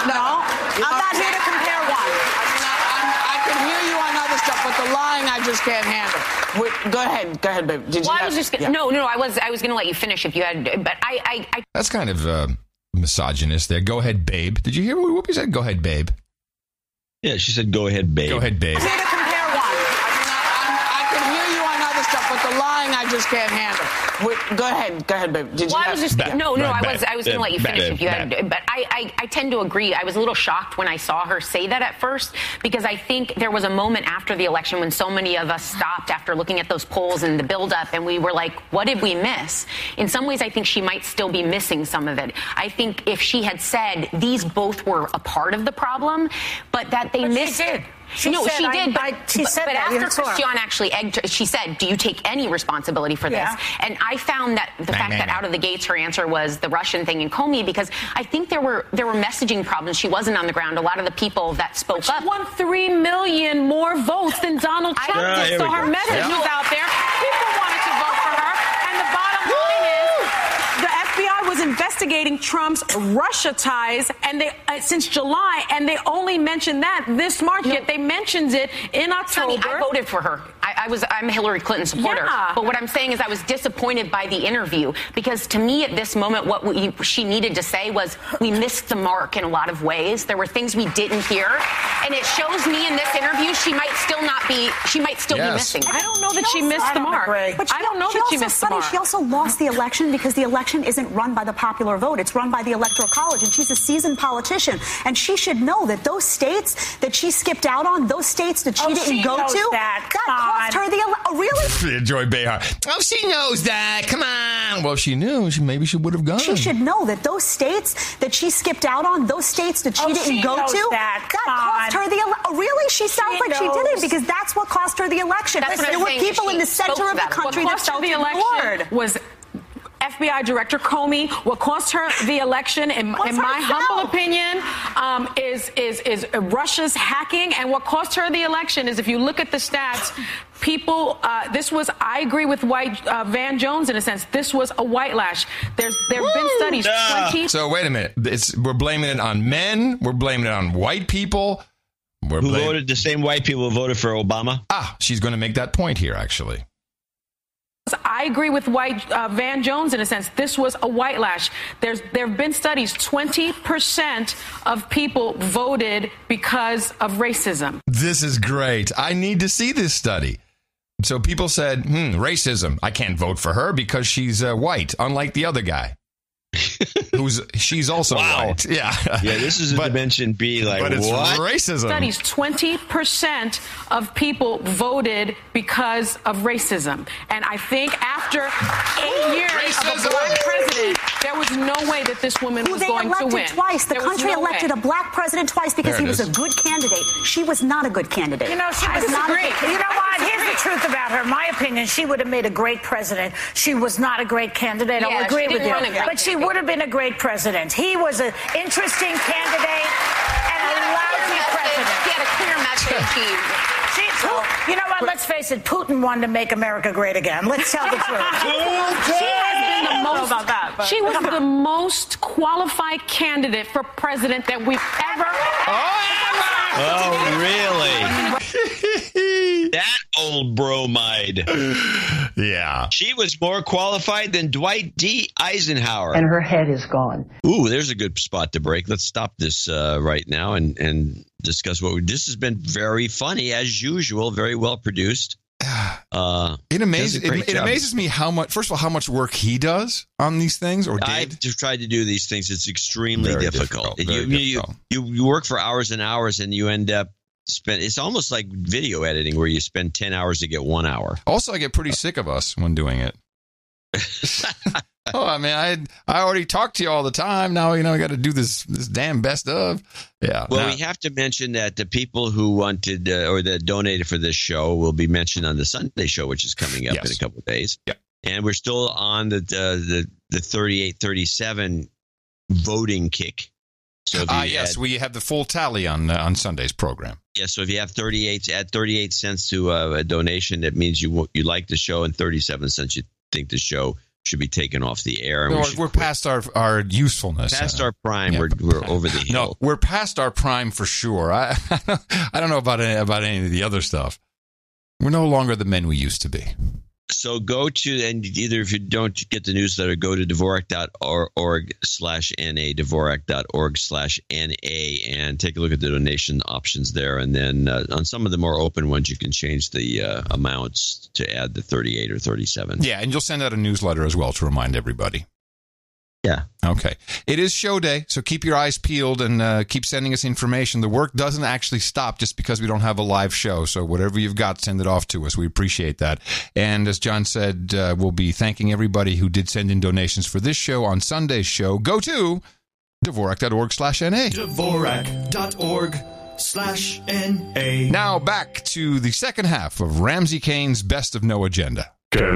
one. I can hear you on other stuff, but the lying I just can't handle. Go ahead, babe. Did you? I was just no. I was going to let you finish if you had, but I. That's kind of misogynist there. Go ahead, babe. Did you hear what Whoopi said? Go ahead, babe. Yeah, she said, "Go ahead, babe." Go ahead, babe. I'm here to compare one. I can hear you on other stuff, but the lying I just can't handle. Go ahead, babe. Did you? I was just I was going to let you finish if you had, but I tend to agree. I was a little shocked when I saw her say that at first because I think there was a moment after the election when so many of us stopped after looking at those polls and the buildup, and we were like, "What did we miss?" In some ways, I think she might still be missing some of it. I think if she had said these both were a part of the problem, but that they missed. She did. She did. But after Christiane actually egged, she said, "Do you take any responsibility for this?" And I found that the fact that out of the gates her answer was the Russian thing in Comey, because I think there were messaging problems. She wasn't on the ground. A lot of the people that spoke up won 3 million more votes than Donald Trump did. So her message was out there. People wanted to vote for her, and the bottom line is the FBI was investigating Trump's Russia ties, and they since July, and they only mentioned that this March. Yet they mentioned it in October. I voted for her. I'm a Hillary Clinton supporter. Yeah. But what I'm saying is I was disappointed by the interview because to me at this moment she needed to say was we missed the mark in a lot of ways. There were things we didn't hear, and it shows me in this interview she might still be missing. I don't know that she missed the mark. But I don't know that she missed the mark. She also lost the election because the election isn't run by the popular vote. It's run by the Electoral College, and she's a seasoned politician, and she should know that those states that she skipped out on, those states that she didn't go to, that cost her really? Joy Behar. Oh, she knows that. Come on. Well, if she knew, maybe she would have gone. She should know that those states that she skipped out on, those states that she didn't go to, that cost her the really? She sounds like she did it because that's what cost her the election. There were people in the center of the country that felt ignored. Was FBI Director Comey. What cost her the election, in my humble opinion, is Russia's hacking. And what cost her the election is, if you look at the stats, people, I agree with Van Jones in a sense. This was a white lash. There have been studies. 20. So wait a minute. We're blaming it on men. We're blaming it on white people. Who voted the same white people who voted for Obama? She's going to make that point here, actually. I agree with Van Jones in a sense. This was a white lash. There have been studies. 20% of people voted because of racism. This is great. I need to see this study. So people said, racism. I can't vote for her because she's white, unlike the other guy. She's also white. Yeah. Yeah, this is a dimension B. But it's what? Racism. Studies, 20% of people voted because of racism. And I think after 8 years of a black president, there was no way that this woman was going to win. They elected twice. The country elected a black president twice because he was a good candidate. She was not a good candidate. You know, she was not. You know what? Here's the truth about her. My opinion, she would have made a great president. She was not a great candidate. I'll agree with you. But she would have been a great president. He was an interesting candidate and a lousy president. He had a clear message. You know what? Let's face it. Putin wanted to make America great again. Let's tell the truth. She was the most qualified candidate for president that we've ever had. Oh, really? That old bromide. Yeah. She was more qualified than Dwight D. Eisenhower. And her head is gone. Ooh, there's a good spot to break. Let's stop this right now and discuss this has been very funny, as usual, very well produced. It amazes me how much work he does on these things, or did. I've tried to do these things. It's extremely difficult. You work for hours and hours, and you end up it's almost like video editing, where you spend 10 hours to get 1 hour. Also, I get pretty sick of us when doing it. I mean, I already talk to you all the time. Now, I got to do this damn best of. Yeah. Well, we have to mention that the people who wanted or that donated for this show will be mentioned on the Sunday show, which is coming up in a couple of days. Yeah. And we're still on the 38-37 voting kick. So we have the full tally on Sunday's program. Yeah, so if you have 38 cents to a donation, that means you like the show, and 37 cents you think the show should be taken off the air. And we're past our usefulness. Past our prime. Yeah, we're over the hill. No, we're past our prime for sure. I don't know about any of the other stuff. We're no longer the men we used to be. So go to, and either if you don't get the newsletter, go to Dvorak.org/NA, Dvorak.org/NA, and take a look at the donation options there. And then on some of the more open ones, you can change the amounts to add the 38 or 37. Yeah, and you'll send out a newsletter as well to remind everybody. Yeah. Okay. It is show day, so keep your eyes peeled and keep sending us information. The work doesn't actually stop just because we don't have a live show, so whatever you've got, send it off to us. We appreciate that. And as John said, we'll be thanking everybody who did send in donations for this show on Sunday's show. Go to Dvorak.org/NA. Dvorak.org/NA. Now back to the second half of Ramsey Kane's Best of No Agenda.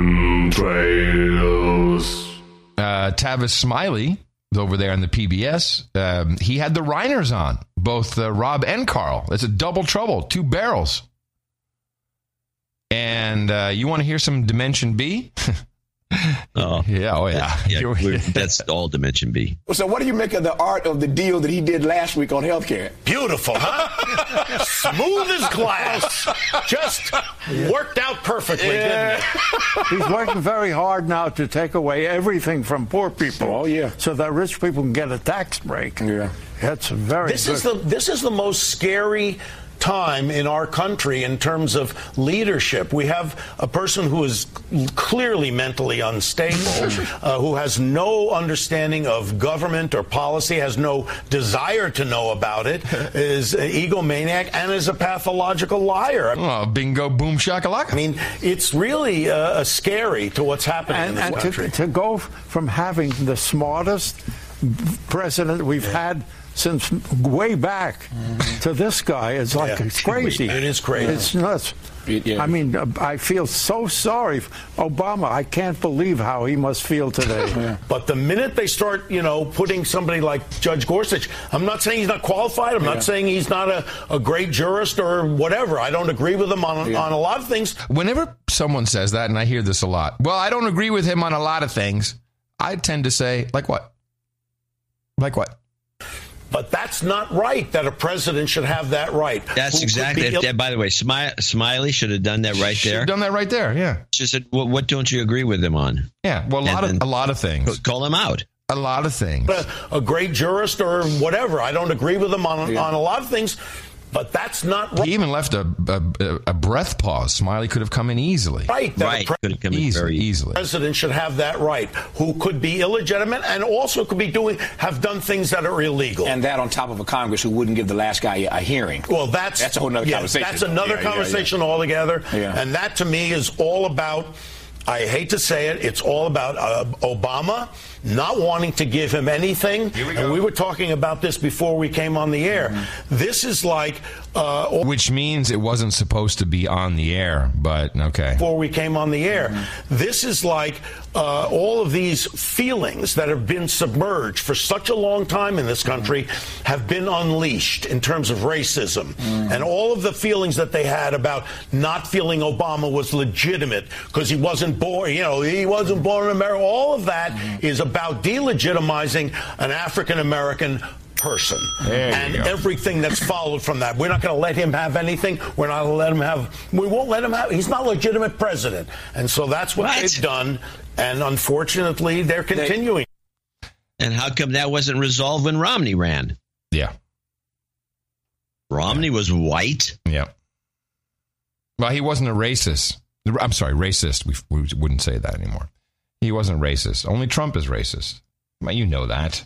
Chemtrails. Tavis Smiley over there on the PBS, he had the Reiners on, both Rob and Carl. It's a double trouble, 2 barrels. And you want to hear some Dimension B? Yeah. That's all Dimension B. So what do you make of the art of the deal that he did last week on healthcare? Beautiful, huh? Smooth as glass. Just worked out perfectly, didn't it? He's working very hard now to take away everything from poor people. Oh, yeah. So that rich people can get a tax break. Yeah. That's very good. This is the most scary time in our country in terms of leadership. We have a person who is clearly mentally unstable, who has no understanding of government or policy, has no desire to know about it, is an egomaniac, and is a pathological liar. Oh, bingo, boom, shakalaka. I mean, it's really scary to what's happening in this country. To go from having the smartest president we've had since way back to this guy, it's like it's crazy. It is crazy. It's nuts. I mean, I feel so sorry for Obama. I can't believe how he must feel today. But the minute they start, putting somebody like Judge Gorsuch, I'm not saying he's not qualified. I'm not saying he's not a great jurist or whatever. I don't agree with him on a lot of things. Whenever someone says that, and I hear this a lot, well, I don't agree with him on a lot of things, I tend to say, like what? Like what? But that's not right, that a president should have that right. That's exactly it. By the way, Smiley should have done that right there. Should have done that right there, yeah. She said, what don't you agree with him on? Yeah, well, a lot of things. Call him out. A lot of things. A great jurist or whatever. I don't agree with him on a lot of things. But that's not right. He even left a breath pause. Smiley could have come in easily. Right. Could have come in very easily. The president should have that right, who could be illegitimate and also could have done things that are illegal. And that on top of a Congress who wouldn't give the last guy a hearing. Well, that's a whole other conversation. That's another conversation altogether. Yeah. And that, to me, is all about, I hate to say it, it's all about Obama not wanting to give him anything. And we were talking about this before we came on the air. Mm-hmm. This is like... which means it wasn't supposed to be on the air, but okay. Before we came on the air. Mm-hmm. This is like all of these feelings that have been submerged for such a long time in this country have been unleashed in terms of racism. Mm-hmm. And all of the feelings that they had about not feeling Obama was legitimate because he wasn't born, he wasn't born in America. All of that is about delegitimizing an African-American person and everything that's followed from that. We're not going to let him have anything. We won't let him have, he's not a legitimate president. And so that's what they've done. And unfortunately, they're continuing. And how come that wasn't resolved when Romney ran? Yeah. Romney was white? Yeah. Well, he wasn't a racist. I'm sorry, racist. We wouldn't say that anymore. He wasn't racist. Only Trump is racist. Well, you know that.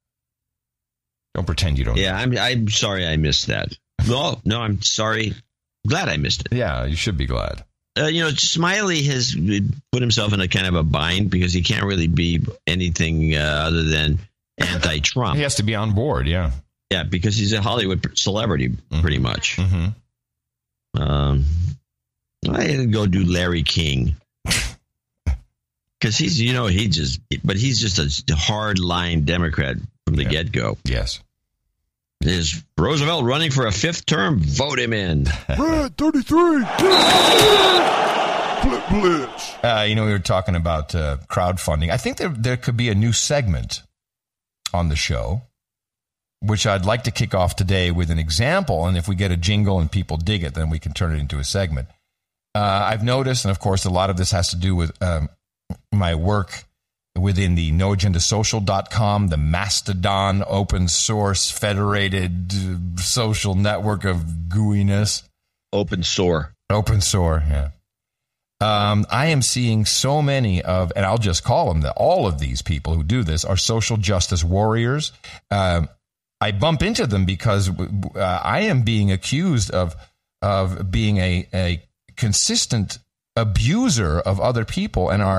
Don't pretend you don't. Yeah, I'm sorry I missed that. No, I'm sorry. Glad I missed it. Yeah, you should be glad. Smiley has put himself in a kind of a bind because he can't really be anything other than anti-Trump. He has to be on board, yeah. Yeah, because he's a Hollywood celebrity, pretty much. Mm-hmm. I had to go do Larry King. Because he's just a hard-line Democrat from the get-go. Yes. Is Roosevelt running for a fifth term? Vote him in. Red 33. Blitz. We were talking about crowdfunding. I think there could be a new segment on the show, which I'd like to kick off today with an example. And if we get a jingle and people dig it, then we can turn it into a segment. I've noticed, and of course, a lot of this has to do with my work within the noagendasocial.com, the Mastodon open source federated social network of gooiness. Open source, yeah. I am seeing so many of, and I'll just call them all of these people who do this are social justice warriors. I bump into them because I am being accused of being a consistent abuser of other people, and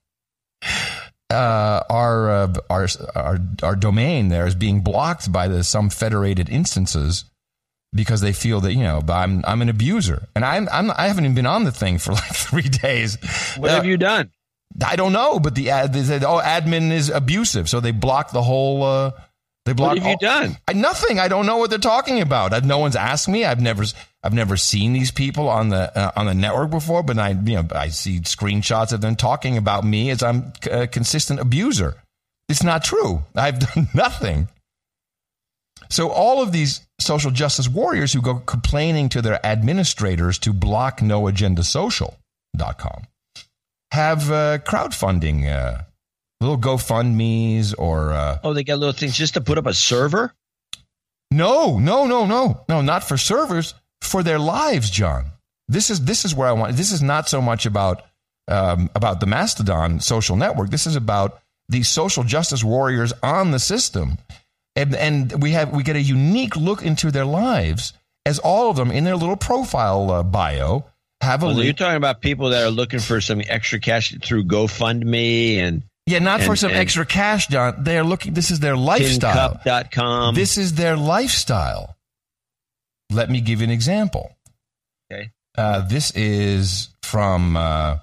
our domain there is being blocked by some federated instances because they feel that I'm an abuser, and I haven't even been on the thing for like 3 days. What have you done? I don't know, but they said admin is abusive, so they block the whole. What have you done? Nothing. I don't know what they're talking about. No one's asked me. I've never seen these people on the network before, but I see screenshots of them talking about me as I'm a consistent abuser. It's not true. I've done nothing. So all of these social justice warriors who go complaining to their administrators to block noagendasocial.com have crowdfunding little GoFundMes or... they got little things just to put up a server? No, not for servers. for their lives, John. This is where I want. This is not so much about the Mastodon social network. This is about these social justice warriors on the system, and we get a unique look into their lives, as all of them in their little profile bio have a. Well, you're talking about people that are looking for some extra cash through GoFundMe and. Yeah, not for some extra cash, John. They're looking. This is their lifestyle. Tincup.com. This is their lifestyle. Let me give you an example. Okay. This is from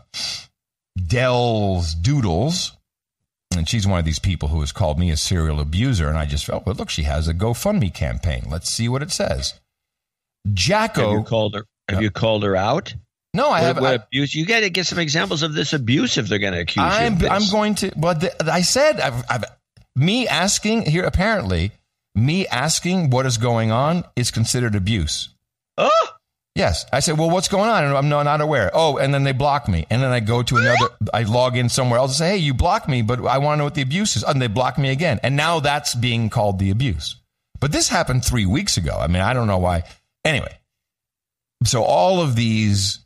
Dell's Doodles, and she's one of these people who has called me a serial abuser, and I just felt, well, look, she has a GoFundMe campaign. Let's see what it says. Jacko. Have you called her out? No, I haven't. Abuse? You got to get some examples of this abuse if they're going to accuse you of this. I'm going to. Well, I said me asking here. Apparently, me asking what is going on is considered abuse. Oh, yes. I said, well, what's going on? And I'm not aware. Oh, and then they block me, and then I go to another. I log in somewhere else and say, hey, you blocked me, but I want to know what the abuse is, and they block me again, and now that's being called the abuse. But this happened 3 weeks ago. I mean, I don't know why. Anyway, so all of these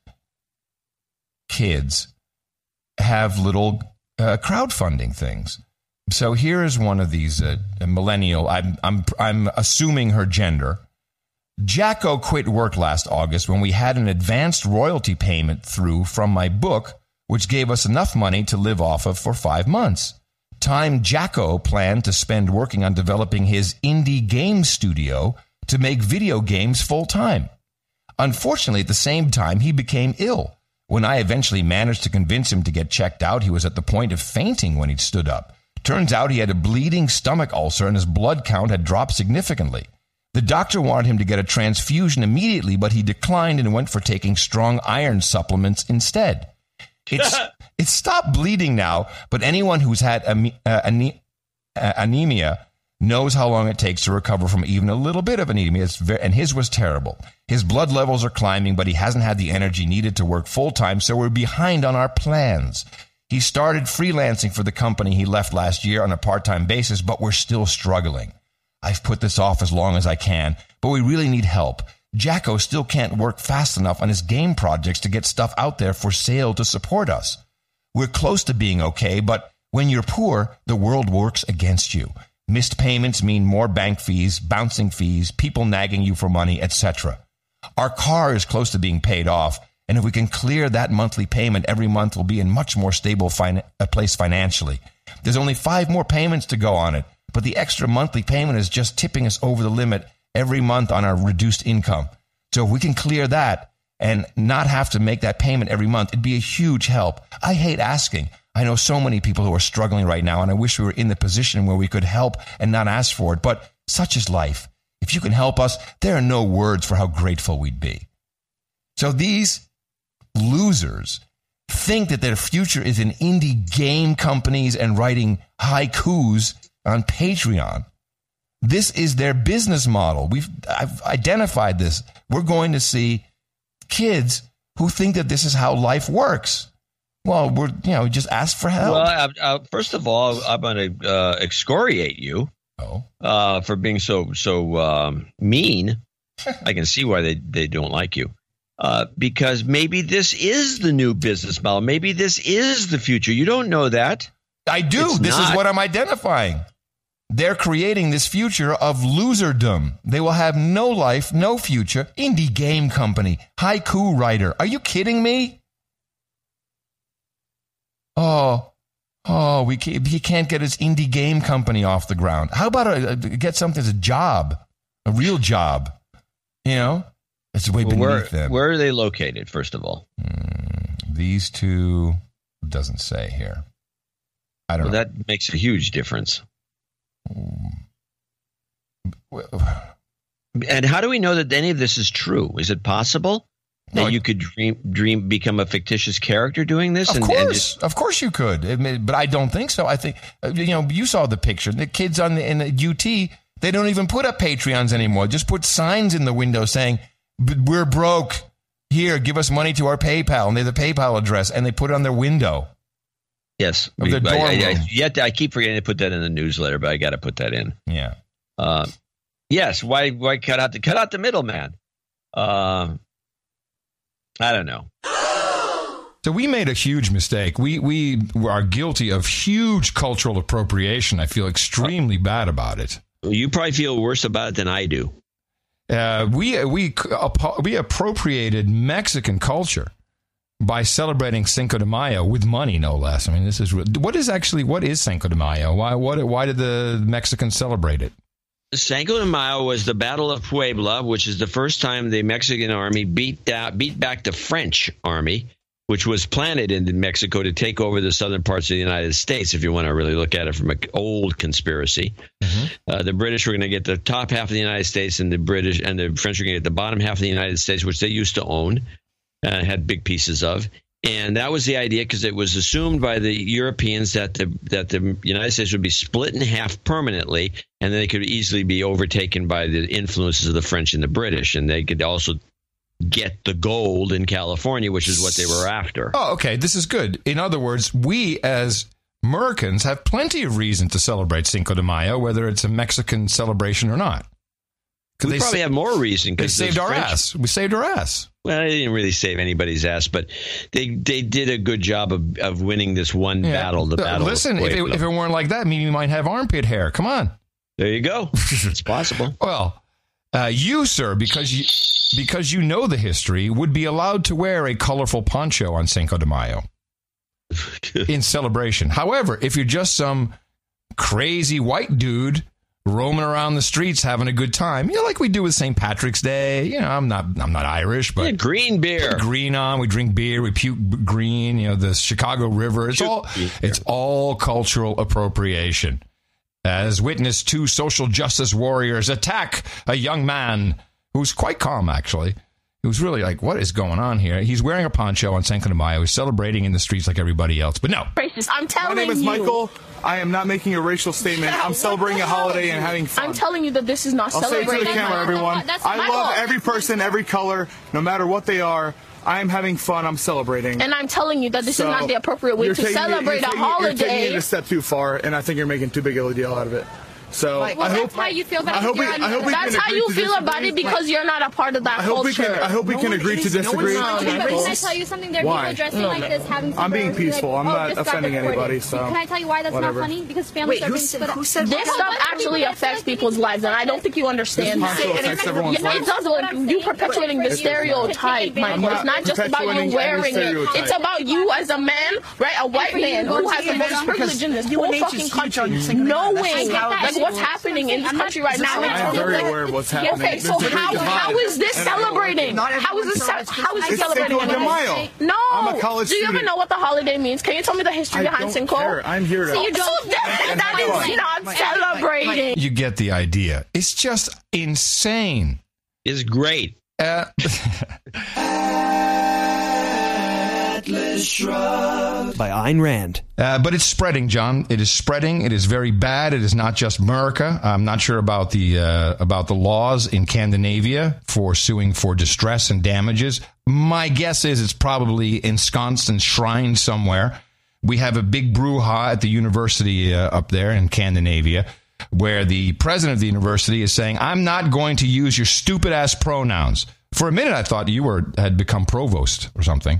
kids have little crowdfunding things. So here is one of these millennial. I'm assuming her gender. Jacko quit work last August when we had an advanced royalty payment through from my book, which gave us enough money to live off of for 5 months. Time Jacko planned to spend working on developing his indie game studio to make video games full time. Unfortunately, at the same time, he became ill. When I eventually managed to convince him to get checked out, he was at the point of fainting when he stood up. Turns out he had a bleeding stomach ulcer and his blood count had dropped significantly. The doctor wanted him to get a transfusion immediately, but he declined and went for taking strong iron supplements instead. It's stopped bleeding now, but anyone who's had anemia knows how long it takes to recover from even a little bit of anemia, and his was terrible. His blood levels are climbing, but he hasn't had the energy needed to work full-time, so we're behind on our plans. He started freelancing for the company he left last year on a part-time basis, but we're still struggling. I've put this off as long as I can, but we really need help. Jacko still can't work fast enough on his game projects to get stuff out there for sale to support us. We're close to being okay, but when you're poor, the world works against you. Missed payments mean more bank fees, bouncing fees, people nagging you for money, etc. Our car is close to being paid off, and if we can clear that monthly payment every month, we'll be in much more stable place financially. There's only 5 more payments to go on it, but the extra monthly payment is just tipping us over the limit every month on our reduced income. So if we can clear that and not have to make that payment every month, it'd be a huge help. I hate asking. I know so many people who are struggling right now, and I wish we were in the position where we could help and not ask for it. But such is life. If you can help us, there are no words for how grateful we'd be. So these losers think that their future is in indie game companies and writing haikus on Patreon. This is their business model. I've identified this. We're going to see kids who think that this is how life works. Well, just ask for help. Well, first of all, I'm going to excoriate you for being so mean. I can see why they don't like you. Because maybe this is the new business model. Maybe this is the future. You don't know that. I do. This is what I'm identifying. They're creating this future of loserdom. They will have no life, no future. Indie game company, haiku writer. Are you kidding me? He can't get his indie game company off the ground. How about get something as a job, a real job? It's way beneath them. Where are they located, first of all? These two, doesn't say here. I don't know. That makes a huge difference. And how do we know that any of this is true? Is it possible that you could become a fictitious character doing this? Of course you could, but I don't think so. I think you saw the picture. The kids in the UT, they don't even put up Patreons anymore. Just put signs in the window saying, "We're broke. Here, give us money to our PayPal," and they have the PayPal address, and they put it on their window. Yes, I keep forgetting to put that in the newsletter, but I got to put that in. Yeah. Yes. Why cut out the middleman? I don't know. So we made a huge mistake. We are guilty of huge cultural appropriation. I feel extremely bad about it. You probably feel worse about it than I do. We appropriated Mexican culture by celebrating Cinco de Mayo with money, no less. I mean, this is what is Cinco de Mayo? Why did the Mexicans celebrate it? Cinco de Mayo was the Battle of Puebla, which is the first time the Mexican army beat back the French army, which was planted in Mexico to take over the southern parts of the United States, if you want to really look at it from an old conspiracy. Mm-hmm. The British were going to get the top half of the United States, and the British and the French were going to get the bottom half of the United States, which they used to own, had big pieces of. And that was the idea, because it was assumed by the Europeans that the United States would be split in half permanently, and then they could easily be overtaken by the influences of the French and the British, and they could also get the gold in California, which is what they were after. Oh, okay. This is good. In other words, we as Americans have plenty of reason to celebrate Cinco de Mayo, whether it's a Mexican celebration or not. We probably have more reason, because they saved our ass. We saved our ass. Well, they didn't really save anybody's ass, but they did a good job of winning this one battle. The battle. Listen, if it weren't like that, maybe we might have armpit hair. Come on. There you go. It's possible. Well, you, sir, because you know the history, would be allowed to wear a colorful poncho on Cinco de Mayo in celebration. However, if you're just some crazy white dude roaming around the streets having a good time, like we do with St. Patrick's Day. I'm not Irish, but green beer, put green on. We drink beer. We puke green. The Chicago River. It's all cultural appropriation. As witness two social justice warriors attack a young man who's quite calm, actually. He was really like, what is going on here? He's wearing a poncho on Cinco de Mayo. He's celebrating in the streets like everybody else. But no. I'm telling you. My name is Michael. I am not making a racial statement. I'm celebrating a holiday and having fun. I'm telling you that this is not celebrating. I'll say it to the camera, everyone. I love every person, every color, no matter what they are. I am having fun. I'm celebrating. And I'm telling you that this is not the appropriate way to celebrate a holiday. You're taking it a step too far, and I think you're making too big of a deal out of it. So well, I hope that's how you feel about that's how you feel about it, because you're not a part of that culture. I hope we can agree to disagree. Can I tell you something? There are people dressing like this, having. I'm being peaceful. I'm not offending anybody. So can I tell you why that's not funny? Because families are being split up. Who said this stuff actually affects people's lives, and I don't think you understand. It does. You perpetuating the stereotype, Michael. It's not just about you wearing it. It's about you as a man, right? A white man who has the most privilege in this whole fucking country, knowing like what's happening in this country right now. I'm very aware of what's happening. Okay, so how is this celebrating? How is this celebrating? Cinco de Mayo. No. I'm a college student. Do you even know what the holiday means? Can you tell me the history behind Cinco? I'm here to. So that is not celebrating. You get the idea. It's just insane. It's great. By Ayn Rand. But it's spreading, John. It is spreading. It is very bad. It is not just America. I'm not sure about the laws in Scandinavia for suing for distress and damages. My guess is it's probably ensconced and shrined somewhere. We have a big brouhaha at the university up there in Scandinavia, where the president of the university is saying, I'm not going to use your stupid-ass pronouns. For a minute, I thought you had become provost or something.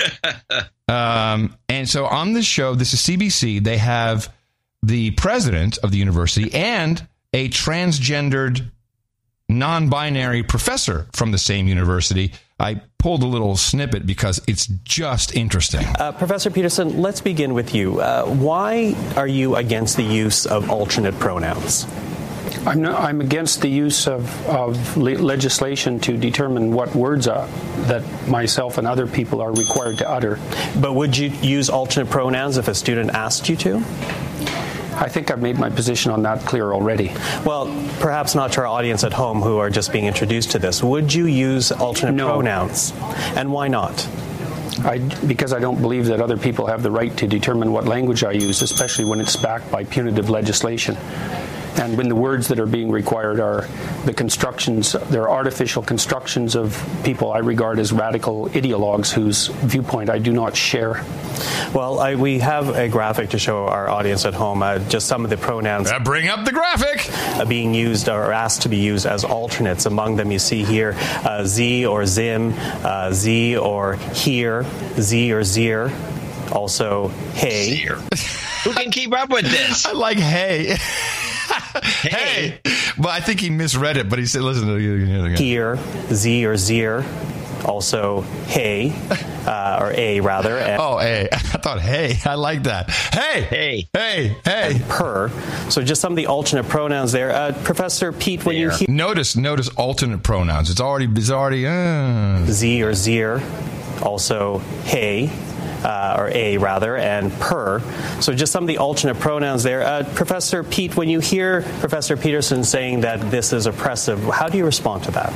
And so on this show, this is CBC, they have the president of the university and a transgendered, non-binary professor from the same university. I pulled a little snippet because it's just interesting. Professor Peterson, let's begin with you. Why are you against the use of alternate pronouns? I'm against the use of legislation to determine what words that myself and other people are required to utter. But would you use alternate pronouns if a student asked you to? I think I've made my position on that clear already. Well, perhaps not to our audience at home who are just being introduced to this. Would you use alternate pronouns? And why not? Because I don't believe that other people have the right to determine what language I use, especially when it's backed by punitive legislation. And when the words that are being required are the constructions, they're artificial constructions of people I regard as radical ideologues whose viewpoint I do not share. Well, we have a graphic to show our audience at home, just some of the pronouns. Bring up the graphic! Being used or asked to be used as alternates. Among them you see here Z or Zim, Z or here, Z or Zir, also hey. Who can keep up with this? I like hey. Hey. Well, I think he misread it, but he said, listen to it. Here, Z or Zir, also hey, or A rather. And A. I thought hey. I like that. Hey. Hey. And per. So just some of the alternate pronouns there. Professor Pete, when you hear... Notice alternate pronouns. It's already Z or Zir, also hey. Or A rather, and per. So just some of the alternate pronouns there. Professor Pete, when you hear Professor Peterson saying that this is oppressive, how do you respond to that?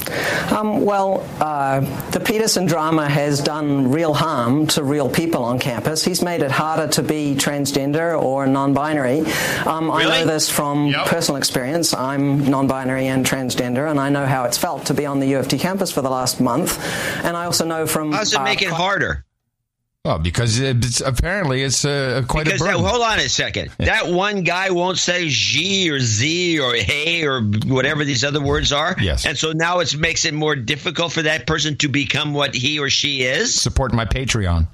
The Peterson drama has done real harm to real people on campus. He's made it harder to be transgender or non-binary. Really? I know this from personal experience. I'm non-binary and transgender, and I know how it's felt to be on the U of T campus for the last month. And I also know from... How does it make it harder? Well, because apparently it's quite a burden. Hold on a second. That one guy won't say G or Z or hey or whatever these other words are. Yes. And so now it makes it more difficult for that person to become what he or she is? Support my Patreon.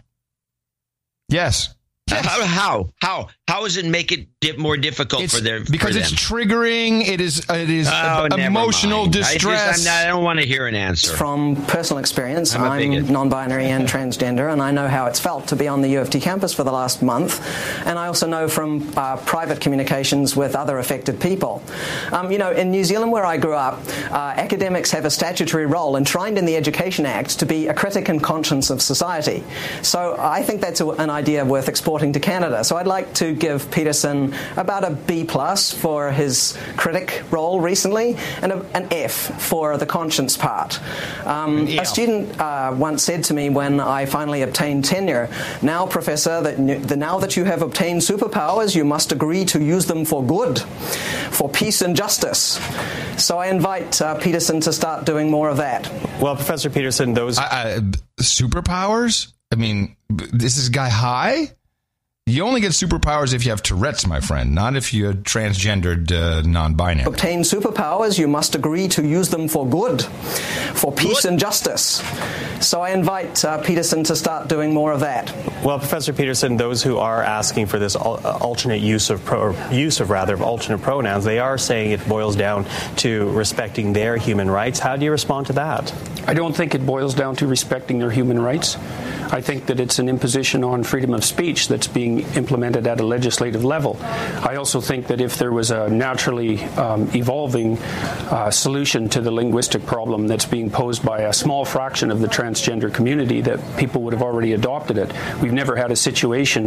Yes. How does it make it more difficult for them? Because it's triggering. It is emotional distress. I don't want to hear an answer. From personal experience, I'm non-binary and transgender, and I know how it's felt to be on the U of T campus for the last month. And I also know from private communications with other affected people. In New Zealand, where I grew up, academics have a statutory role enshrined in the Education Act to be a critic and conscience of society. So I think that's an idea worth exporting to Canada. So I'd like to give Peterson about a B+ for his critic role recently, and an F for the conscience part. A student once said to me when I finally obtained tenure, "Now, Professor, now that you have obtained superpowers, you must agree to use them for good, for peace and justice." So I invite Peterson to start doing more of that. Well, Professor Peterson, those... superpowers? I mean, is this guy high? You only get superpowers if you have Tourette's, my friend, not if you're transgendered non-binary. Obtain superpowers, you must agree to use them for good, for peace and justice. So I invite Peterson to start doing more of that. Well, Professor Peterson, those who are asking for this alternate use of alternate pronouns, they are saying it boils down to respecting their human rights. How do you respond to that? I don't think it boils down to respecting their human rights. I think that it's an imposition on freedom of speech that's being implemented at a legislative level. I also think that if there was a naturally evolving solution to the linguistic problem that's being posed by a small fraction of the transgender community, that people would have already adopted it. We've never had a situation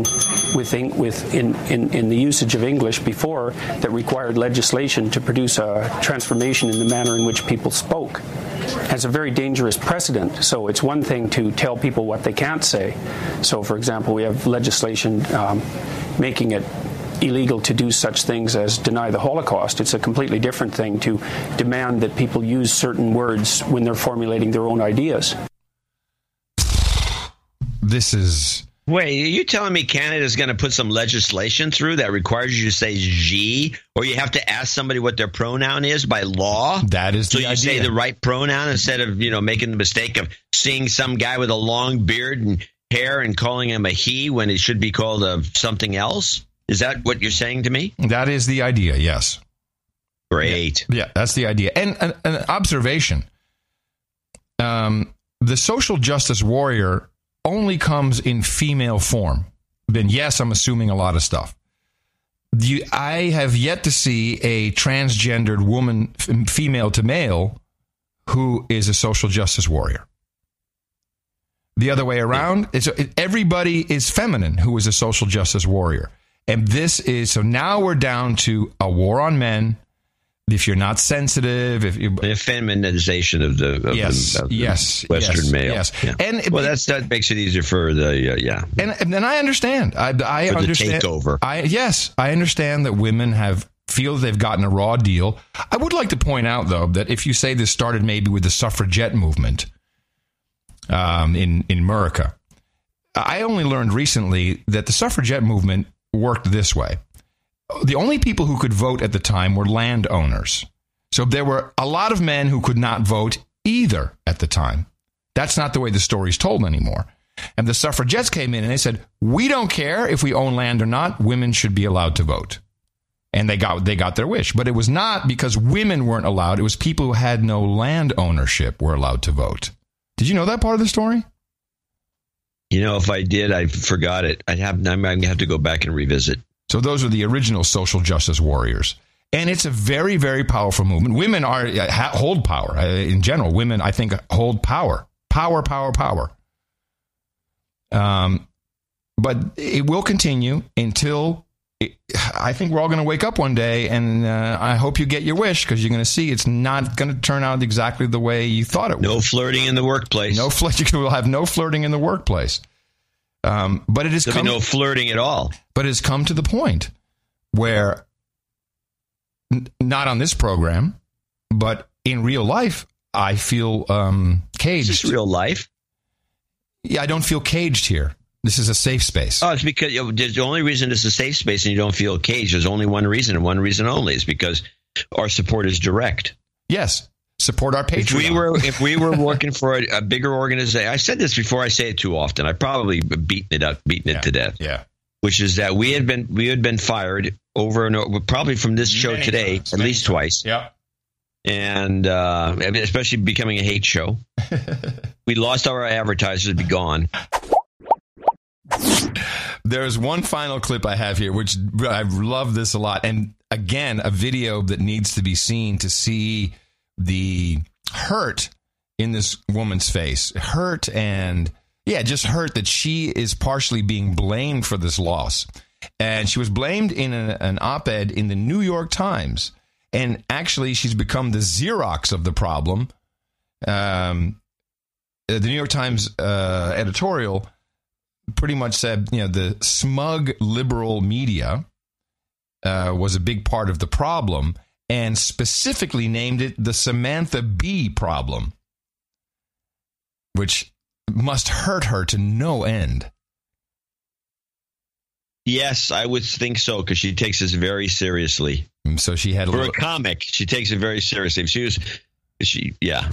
in the usage of English before that required legislation to produce a transformation in the manner in which people spoke. It's a very dangerous precedent. So it's one thing to tell people what they can't say. So, for example, we have legislation making it illegal to do such things as deny the Holocaust. It's a completely different thing to demand that people use certain words when they're formulating their own ideas. This is... Wait, are you telling me Canada's going to put some legislation through that requires you to say G, or you have to ask somebody what their pronoun is by law? That is the idea. So you say the right pronoun instead of, making the mistake of seeing some guy with a long beard and hair and calling him a he when it should be called something else? Is that what you're saying to me? That is the idea, yes. Great. Yeah, that's the idea. And an observation. The social justice warrior only comes in female form. Then yes, I'm assuming a lot of stuff. I have yet to see a transgendered woman, female to male, who is a social justice warrior. The other way around, everybody is feminine who is a social justice warrior. And so now we're down to a war on men. If you're not sensitive, the feminization of the Western male. Yes. Yeah. And that makes it easier for the And I understand. I understand the takeover. I understand that women have feel they've gotten a raw deal. I would like to point out, though, that if you say this started maybe with the suffragette movement in America, I only learned recently that the suffragette movement worked this way. The only people who could vote at the time were landowners. So there were a lot of men who could not vote either at the time. That's not the way the story's told anymore. And the suffragettes came in and they said, we don't care if we own land or not. Women should be allowed to vote. And they got their wish. But it was not because women weren't allowed. It was people who had no land ownership were allowed to vote. Did you know that part of the story? You know, if I did, I forgot it. I'm going to have to go back and revisit. So those are the original social justice warriors. And it's a very, very powerful movement. Women hold power. In general, women, I think, hold power. Power. But it will continue until I think we're all going to wake up one day, and I hope you get your wish, because you're going to see it's not going to turn out exactly the way you thought it would. No flirting in the workplace. You will have no flirting in the workplace. But it has There'll be no flirting at all. But it's come to the point where, not on this program, but in real life, I feel caged. Is this real life? Yeah, I don't feel caged here. This is a safe space. Oh, it's because the only reason it's a safe space and you don't feel caged, there's only one reason, and one reason only, is because our support is direct. Yes. Support our Patreon. If we were working for a bigger organization, I said this before, I say it too often. I've probably beaten it to death. Yeah. Which is that we had been fired over and over, probably from this show today, at least twice. Yeah. And especially becoming a hate show. We lost our advertisers, be gone. There's one final clip I have here, which I love this a lot. And again, a video that needs to be seen to see the hurt in this woman's face. Hurt and, just hurt that she is partially being blamed for this loss. And she was blamed in an op-ed in the New York Times. And actually, she's become the Xerox of the problem. The New York Times editorial pretty much said, the smug liberal media was a big part of the problem, and specifically named it the Samantha Bee problem, which must hurt her to no end. Yes, I would think so, because she takes this very seriously. So she had a comic, she takes it very seriously. If she was. She's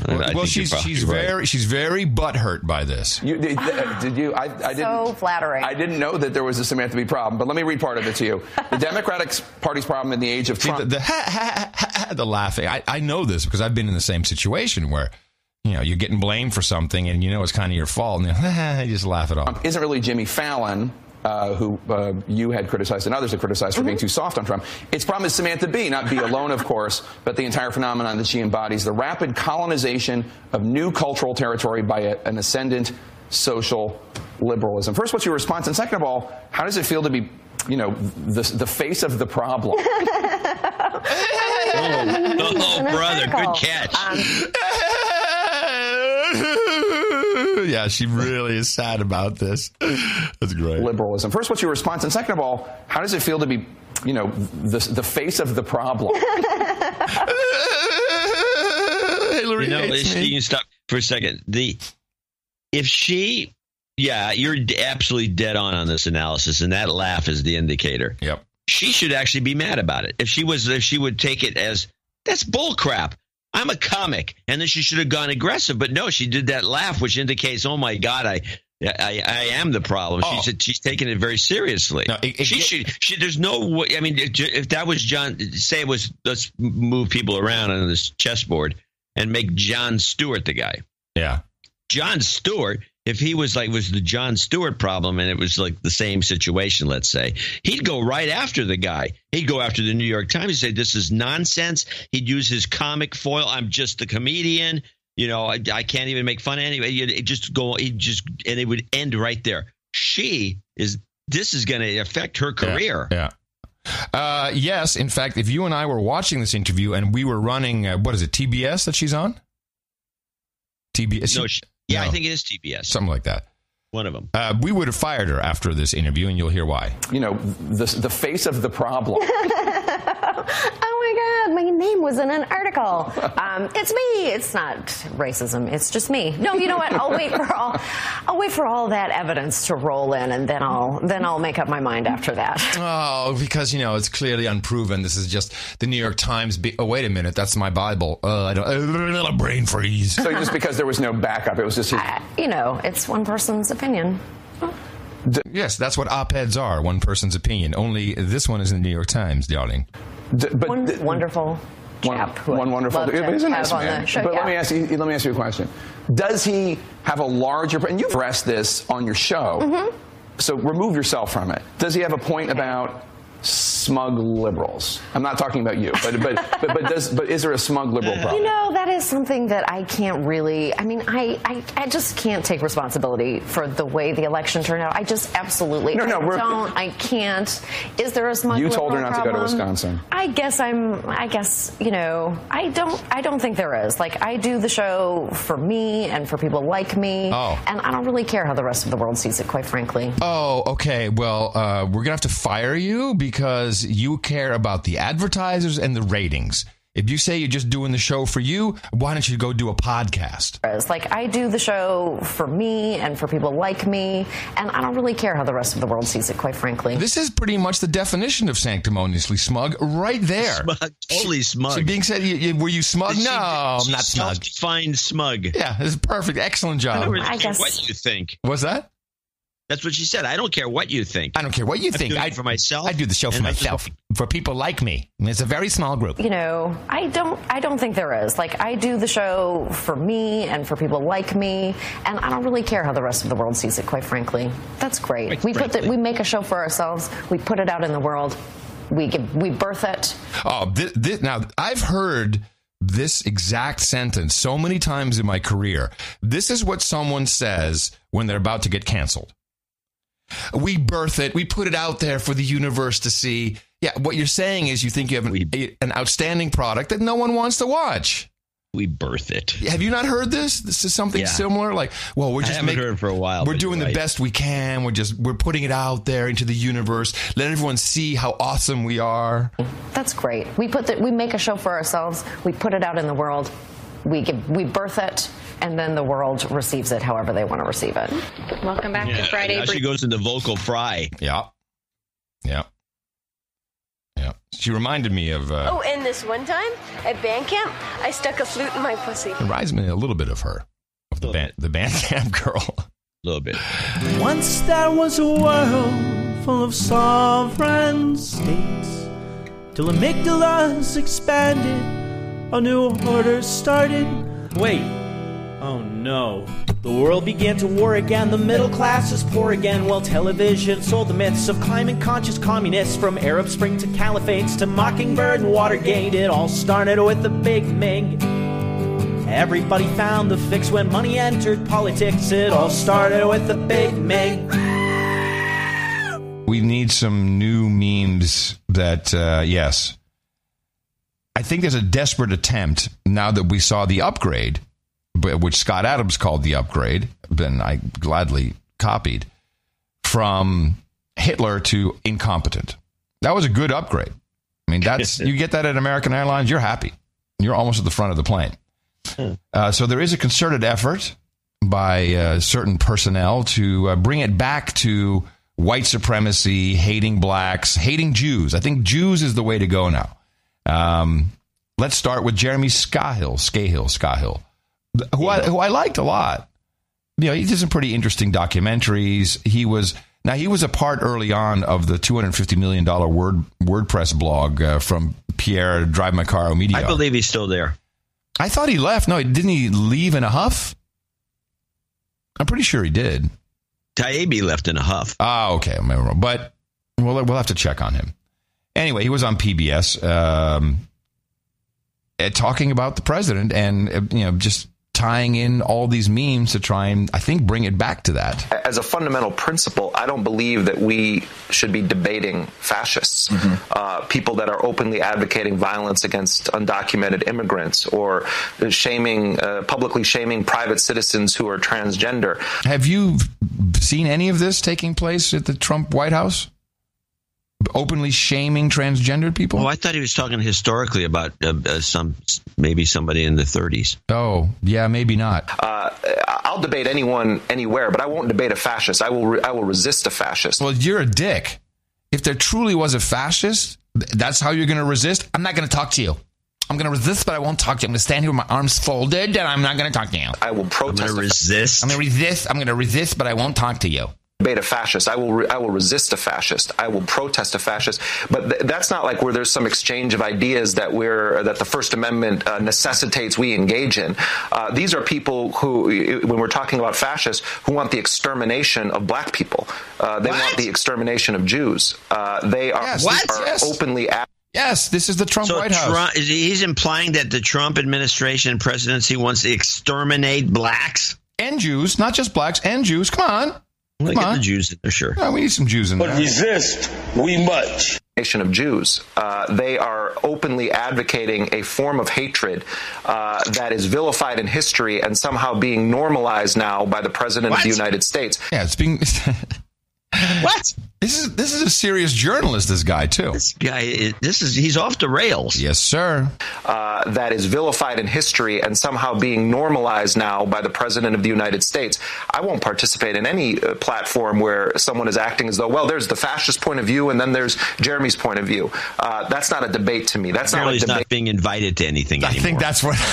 very butthurt by this. Did you? I didn't. So flattering. I didn't know that there was a Samantha Bee problem, but let me read part of it to you. The Democratic Party's problem in the age of Trump. The laughing. I know this because I've been in the same situation where, you're getting blamed for something and it's kind of your fault, and you just laugh it off. Isn't really Jimmy Fallon, who you had criticized and others had criticized for being too soft on Trump. Its problem is Samantha Bee, not Bee alone, of course, but the entire phenomenon that she embodies, the rapid colonization of new cultural territory by an ascendant social liberalism. First, what's your response? And second of all, how does it feel to be, the face of the problem? Brother, good catch. Yeah, she really is sad about this. That's great. Liberalism. First, what's your response? And second of all, how does it feel to be, the face of the problem? Hillary hates me. You can stop for a second. You're absolutely dead on this analysis, and that laugh is the indicator. Yep. She should actually be mad about it. If she would take it as, that's bull crap. I'm a comic, and then she should have gone aggressive. But no, she did that laugh, which indicates, oh my God, I am the problem. Oh. She's taking it very seriously. No, there's no way. I mean, if that was John, say it was, let's move people around on this chessboard and make Jon Stewart the guy. Yeah, Jon Stewart. If he was the Jon Stewart problem and it was like the same situation, let's say, he'd go right after the guy. He'd go after the New York Times. He'd say, this is nonsense. He'd use his comic foil. I'm just a comedian. I can't even make fun of anybody. And it would end right there. This is going to affect her career. Yeah. Yes. In fact, if you and I were watching this interview and we were running, what is it, TBS that she's on? TBS? No, I think it is TBS. Something like that. One of them. We would have fired her after this interview, and you'll hear why. The face of the problem. oh my God, my name was in an article. It's me. It's not racism. It's just me. No, you know what? I'll wait for all that evidence to roll in, and then I'll make up my mind after that. Oh, because it's clearly unproven. This is just the New York Times. Oh, wait a minute, that's my Bible. I don't. A brain freeze. So just because there was no backup, it was just it's one person's opinion. Yes, that's what op-eds are. One person's opinion. Only this one is in the New York Times, darling. One wonderful chap. One wonderful. He's a nice man. But let me ask you a question. Does he have a larger? And you've addressed this on your show. Mm-hmm. So remove yourself from it. Does he have a point about smug liberals? I'm not talking about you, but is there a smug liberal problem? That is something that I can't really. I mean, I just can't take responsibility for the way the election turned out. I just absolutely I can't. Is there a smug liberal problem? You told her not to go to Wisconsin. I guess I don't think there is. Like, I do the show for me and for people like me, and I don't really care how the rest of the world sees it, quite frankly. Oh, okay. Well, we're gonna have to fire you because you care about the advertisers and the ratings. If you say you're just doing the show for you, why don't you go do a podcast? Like, I do the show for me and for people like me, and I don't really care how the rest of the world sees it, quite frankly. This is pretty much the definition of sanctimoniously smug right there. Smug, totally smug. So being said, were you smug? No, I'm not smug. Self-defined smug. Yeah, this is perfect. Excellent job. I guess. What you think. What's that? That's what she said. I don't care what you think. I don't care what you think. I do it for myself. I do the show for myself. For people like me. It's a very small group. I don't think there is. Like, I do the show for me and for people like me, and I don't really care how the rest of the world sees it, quite frankly. That's great. We make a show for ourselves. We put it out in the world. We birth it. Oh, now I've heard this exact sentence so many times in my career. This is what someone says when they're about to get canceled. We birth it. We put it out there for the universe to see. Yeah, what you're saying is you think you have an outstanding product that no one wants to watch. We birth it. Have you not heard this? This is something similar. Like, well, I haven't heard it for a while. We're doing the best we can. We're putting it out there into the universe. Let everyone see how awesome we are. That's great. We make a show for ourselves. We put it out in the world. We birth it. And then the world receives it however they want to receive it. Welcome back to Friday. Now she goes into vocal fry. Yeah. She reminded me of... and this one time at band camp, I stuck a flute in my pussy. It reminds me a little bit of her, of the band camp girl. A little bit. Once there was a world full of sovereign states, till amygdalas expanded, a new order started. Wait. Oh no. The world began to war again, the middle class is poor again, while television sold the myths of climate-conscious communists. From Arab Spring to caliphates to Mockingbird and Watergate, it all started with the Big Mig. Everybody found the fix when money entered politics. It all started with the Big Mig. We need some new memes that, yes. I think there's a desperate attempt, now that we saw the upgrade, which Scott Adams called the upgrade, then I gladly copied, from Hitler to incompetent. That was a good upgrade. I mean, that's you get that at American Airlines, you're happy. You're almost at the front of the plane. So there is a concerted effort by certain personnel to bring it back to white supremacy, hating blacks, hating Jews. I think Jews is the way to go now. Let's start with Jeremy Scahill, who I liked a lot. He did some pretty interesting documentaries. He was a part early on of the $250 million WordPress blog from Pierre Drive My Car Media. I believe he's still there. I thought he left. No, didn't he leave in a huff? I'm pretty sure he did. Taibbi left in a huff. Oh, okay. But we'll have to check on him. Anyway, he was on PBS talking about the president and, just tying in all these memes to try and, I think, bring it back to that. As a fundamental principle, I don't believe that we should be debating fascists, people that are openly advocating violence against undocumented immigrants or publicly shaming private citizens who are transgender. Have you seen any of this taking place at the Trump White House? openly shaming transgendered people? Oh, I thought he was talking historically about maybe somebody in the 30s. Oh, yeah, maybe not. I'll debate anyone anywhere, but I won't debate a fascist. I will resist a fascist. Well, you're a dick. If there truly was a fascist, that's how you're going to resist. I'm not going to talk to you. I'm going to resist, but I won't talk to you. I'm going to stand here with my arms folded, and I'm not going to talk to you. I will protest. I'm going to resist. I'm going to resist, but I won't talk to you. Debate a fascist. I will resist a fascist. I will protest a fascist. But that's not like where there's some exchange of ideas that the First Amendment necessitates we engage in. These are people who, when we're talking about fascists, who want the extermination of black people. They want the extermination of Jews. They are, openly. Yes, this is the Trump White House. He's implying that the Trump administration presidency wants to exterminate blacks and Jews, not just blacks and Jews. Come on. Get the Jews in there, sure. Oh, we need some Jews in there. But resist, we must. Nation of Jews. They are openly advocating a form of hatred that is vilified in history and somehow being normalized now by the President of the United States. Yeah, it's being... What? This is a serious journalist, this guy, too. This guy, he's off the rails. Yes, sir. That is vilified in history and somehow being normalized now by the President of the United States. I won't participate in any platform where someone is acting as though, well, there's the fascist point of view and then there's Jeremy's point of view. That's not a debate to me. That's not a debate. Not being invited to anything anymore. I think that's what...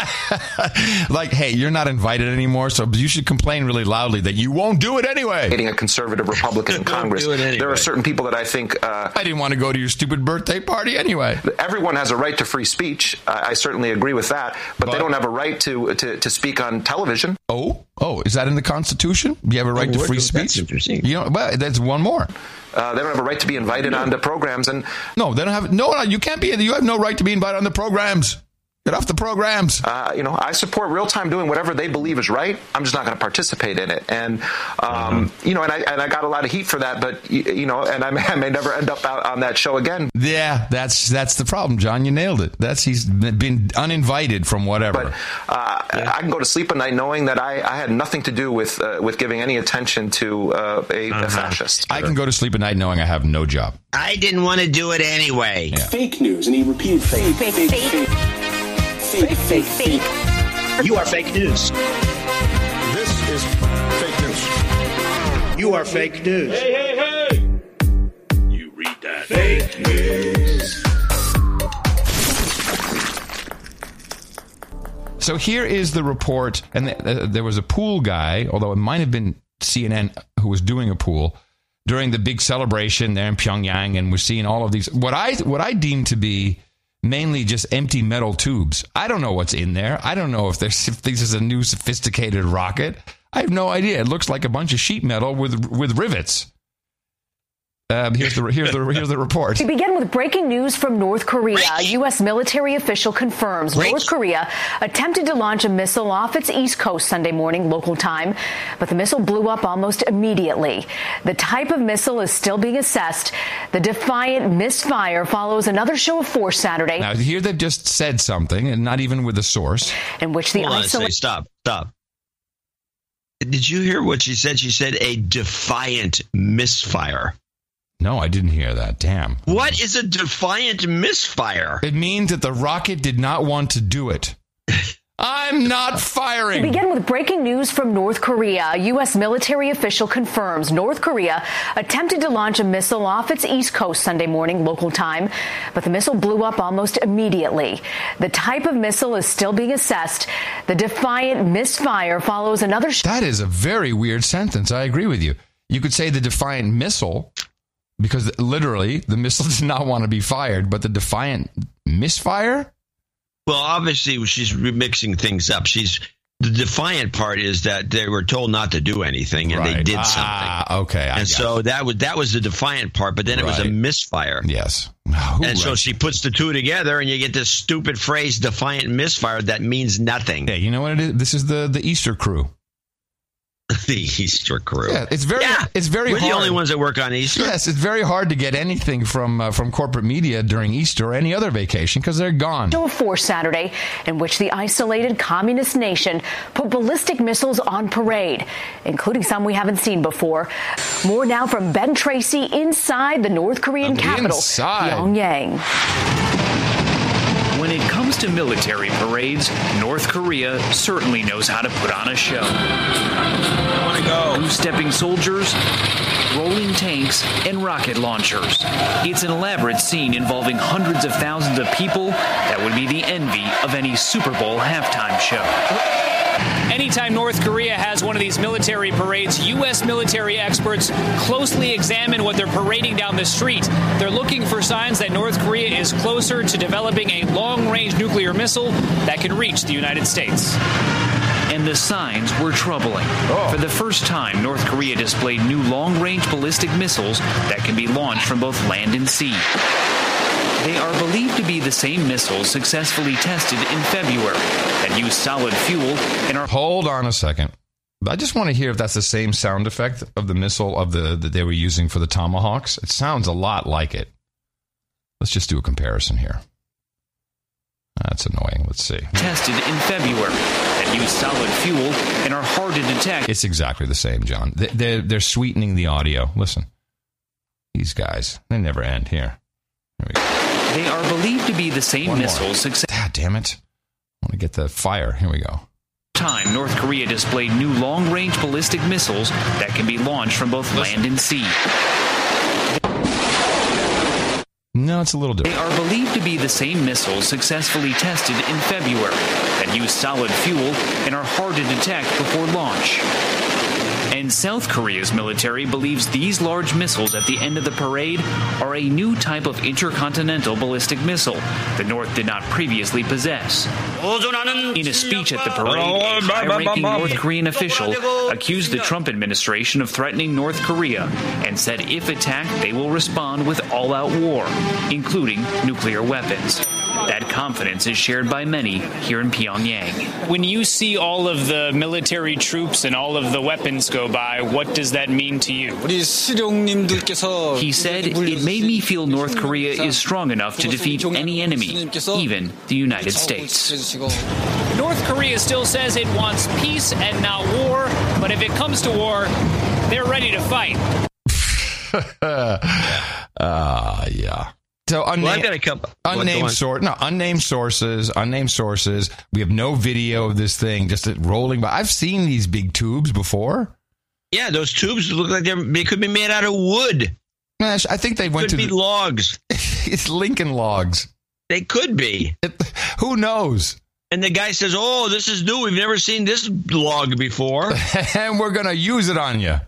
like, hey, you're not invited anymore, so you should complain really loudly that you won't do it anyway. A conservative Republican in Congress. Anyway. There are certain people that I think... I didn't want to go to your stupid birthday party anyway. Everyone has a right to free speech. I certainly agree with that. But they don't have a right to speak on television. Oh, is that in the Constitution? You have a right to free speech? That's interesting. Well, that's one more. They don't have a right to be invited onto programs. And no, they don't have... No, you can't be... You have no right to be invited on the programs. Get off the programs. I support Real-Time doing whatever they believe is right. I'm just not going to participate in it. And, and I got a lot of heat for that, but, and I may never end up out on that show again. Yeah, that's the problem, John. You nailed it. He's been uninvited from whatever. But I can go to sleep at night knowing that I had nothing to do with giving any attention to a fascist. I can go to sleep at night knowing I have no job. I didn't want to do it anyway. Yeah. Fake news. And he repeated fake. Fake. You are fake news. This is fake news. You are fake news. Hey. You read that. Fake news. So here is the report, and there was a pool guy, although it might have been CNN who was doing a pool during the big celebration there in Pyongyang, and we're seeing all of these what I deem to be mainly just empty metal tubes. I don't know what's in there. I don't know if this is a new sophisticated rocket. I have no idea. It looks like a bunch of sheet metal with rivets. Here's the report. We begin with breaking news from North Korea. A U.S. military official confirms North Korea attempted to launch a missile off its east coast Sunday morning local time, but the missile blew up almost immediately. The type of missile is still being assessed. The Defiant misfire follows another show of force Saturday. Now, here they've just said something, and not even with a source. In which the Stop. Did you hear what she said? She said a defiant misfire. No, I didn't hear that. Damn. What is a defiant misfire? It means that the rocket did not want to do it. I'm not firing. We begin with breaking news from North Korea. A U.S. military official confirms North Korea attempted to launch a missile off its east coast Sunday morning local time, but the missile blew up almost immediately. The type of missile is still being assessed. The Defiant misfire follows another... That is a very weird sentence. I agree with you. You could say the Defiant missile... Because literally, the missile did not want to be fired, but the Defiant misfire? Well, obviously, she's remixing things up. The Defiant part is that they were told not to do anything, and they did something. Okay. So that was the Defiant part, but then it was a misfire. Yes. So she puts the two together, and you get this stupid phrase, Defiant misfire, that means nothing. Yeah, you know what it is? This is the Easter crew. The Easter crew. Yeah, it's very We're hard. the only ones that work on Easter. Yes, it's very hard to get anything from corporate media during Easter or any other vacation because they're gone. Show of force Saturday in which the isolated communist nation put ballistic missiles on parade, including some we haven't seen before. More now from Ben Tracy inside the North Korean capital, Pyongyang. When it comes to military parades, North Korea certainly knows how to put on a show. I want to go. Blue-stepping soldiers, rolling tanks, and rocket launchers. It's an elaborate scene involving hundreds of thousands of people that would be the envy of any Super Bowl halftime show. Anytime North Korea has one of these military parades, U.S. military experts closely examine what they're parading down the street. They're looking for signs that North Korea is closer to developing a long-range nuclear missile that can reach the United States. And the signs were troubling. For the first time, North Korea displayed new long-range ballistic missiles that can be launched from both land and sea. They are believed to be the same missiles successfully tested in February that use solid fuel and are... Hold on a second. I just want to hear if that's the same sound effect of the missile that they were using for the Tomahawks. It sounds a lot like it. Let's just do a comparison here. That's annoying. Let's see. Tested in February that use solid fuel and are hard to detect. It's exactly the same, John. They're sweetening the audio. Listen. These guys, they never end here. Here we go. They are believed to be the same missiles. God damn it. I want to get the fire. Here we go. Time, North Korea displayed new long-range ballistic missiles that can be launched from both land and sea. No, it's a little different. They are believed to be the same missiles successfully tested in February that use solid fuel and are hard to detect before launch. And South Korea's military believes these large missiles at the end of the parade are a new type of intercontinental ballistic missile the North did not previously possess. In a speech at the parade, a high-ranking North Korean official accused the Trump administration of threatening North Korea and said if attacked, they will respond with all-out war, including nuclear weapons. That confidence is shared by many here in Pyongyang. When you see all of the military troops and all of the weapons go by, what does that mean to you? He said, it made me feel North Korea is strong enough to defeat any enemy, even the United States. North Korea still says it wants peace and not war, but if it comes to war, they're ready to fight. Yeah. So unnamed sources. We have no video of this thing, just it rolling by. I've seen these big tubes before. Yeah, those tubes look like they could be made out of wood. I think they went to logs. It's Lincoln logs. They could be. Who knows? And the guy says, "Oh, this is new. We've never seen this log before, and we're gonna use it on you."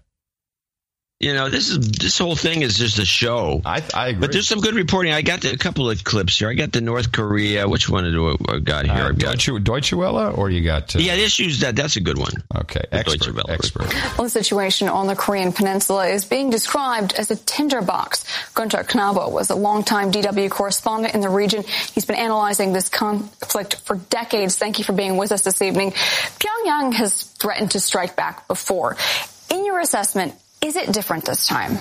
You know, this whole thing is just a show. I agree. But there's some good reporting. I got a couple of clips here. I got the North Korea. Which one do I got here? Deutsche Welle, or you got... yeah, this use that. That's a good one. Okay, expert. Well, the situation on the Korean peninsula is being described as a tinderbox. Gunter Knabo was a longtime DW correspondent in the region. He's been analyzing this conflict for decades. Thank you for being with us this evening. Pyongyang has threatened to strike back before. In your assessment, is it different this time?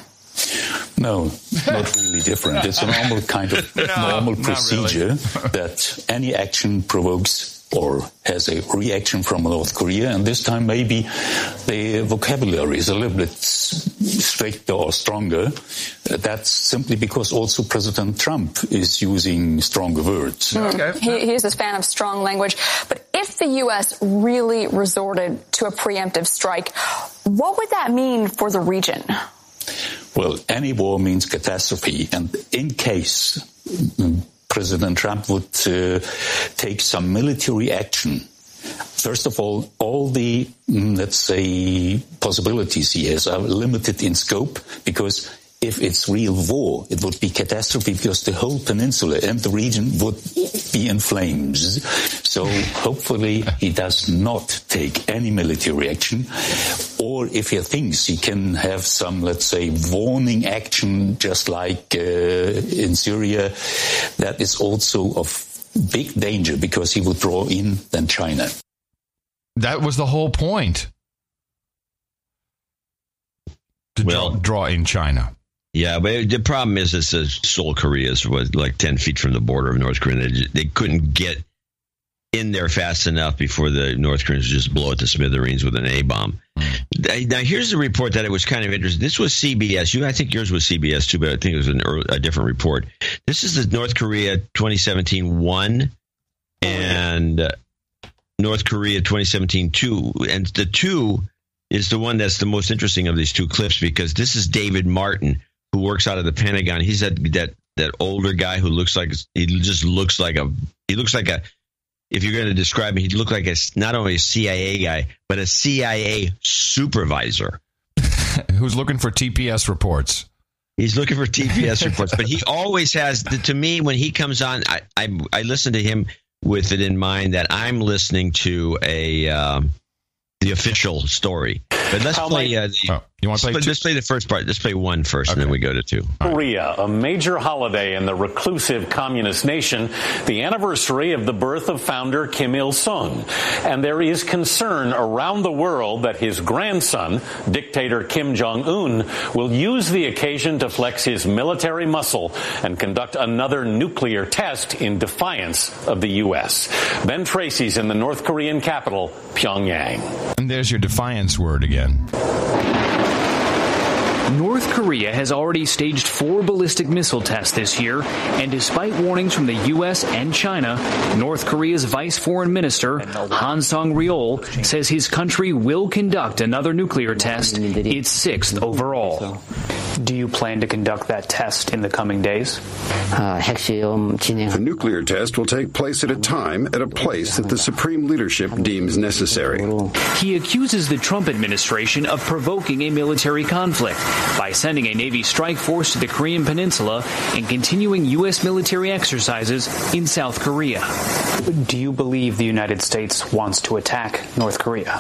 No, not really different. It's a normal kind of normal procedure that any action provokes or has a reaction from North Korea. And this time maybe the vocabulary is a little bit stricter or stronger. That's simply because also President Trump is using stronger words. Okay. He is a fan of strong language. But if the U.S. really resorted to a preemptive strike, what would that mean for the region? Well, any war means catastrophe. And in case President Trump would take some military action, first of all the, let's say, possibilities he has are limited in scope, because if it's real war, it would be catastrophe because the whole peninsula and the region would be in flames. So hopefully he does not take any military action. Or if he thinks he can have some, let's say, warning action, just like in Syria, that is also of big danger because he would draw in then China. That was the whole point. to draw in China. Yeah, but the problem is Seoul, Korea is like 10 feet from the border of North Korea. They couldn't get in there fast enough before the North Koreans just blow it to smithereens with an A-bomb. Now, here's the report that it was kind of interesting. This was CBS. I think yours was CBS too, but I think it was a different report. This is the North Korea 2017 1 and North Korea 2017 2. And the 2 is the one that's the most interesting of these two clips because this is David Martin, who works out of the Pentagon. He's that older guy who looks like a if you're going to describe him, he'd look like not only a CIA guy, but a CIA supervisor. Who's looking for TPS reports. He's looking for TPS reports, but he always has, to me, when he comes on, I listen to him with it in mind that I'm listening to the official story. But let's play. You want to play? Let's play the first part. Let's play 1 first, and then we go to 2. Korea, a major holiday in the reclusive communist nation, the anniversary of the birth of founder Kim Il-sung. And there is concern around the world that his grandson, dictator Kim Jong-un, will use the occasion to flex his military muscle and conduct another nuclear test in defiance of the U.S. Ben Tracy's in the North Korean capital, Pyongyang. And there's your defiance word again. North Korea has already staged 4 ballistic missile tests this year, and despite warnings from the U.S. and China, North Korea's Vice Foreign Minister, Han Song-ryol, says his country will conduct another nuclear test, its 6th overall. Do you plan to conduct that test in the coming days? The nuclear test will take place at a time, at a place that the Supreme Leadership deems necessary. He accuses the Trump administration of provoking a military conflict by sending a Navy strike force to the Korean Peninsula and continuing U.S. military exercises in South Korea. Do you believe the United States wants to attack North Korea?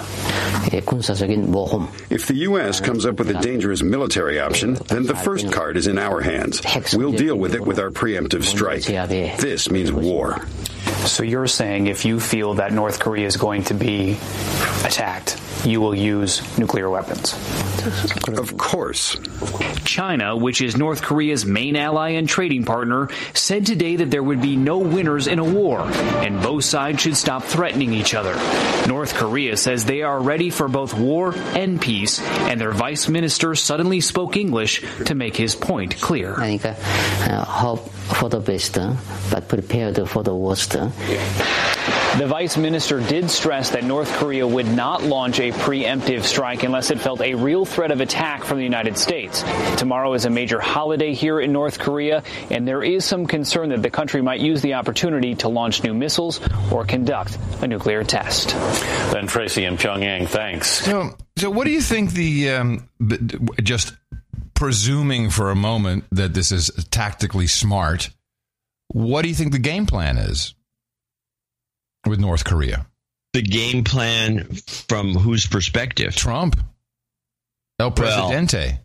If the U.S. comes up with a dangerous military option, then the first card is in our hands. We'll deal with it with our preemptive strike. This means war. So you're saying if you feel that North Korea is going to be attacked, you will use nuclear weapons? Of course. China, which is North Korea's main ally and trading partner, said today that there would be no winners in a war, and both sides should stop threatening each other. North Korea says they are ready for both war and peace, and their vice minister suddenly spoke English to make his point clear. Hope for the best, but prepared for the worst. The vice minister did stress that North Korea would not launch a preemptive strike unless it felt a real threat of attack from the United States. Tomorrow is a major holiday here in North Korea, and there is some concern that the country might use the opportunity to launch new missiles or conduct a nuclear test. Ben Tracy in Pyongyang, thanks. So what do you think just presuming for a moment that this is tactically smart, what do you think the game plan is with North Korea? The game plan from whose perspective? Trump. El Presidente.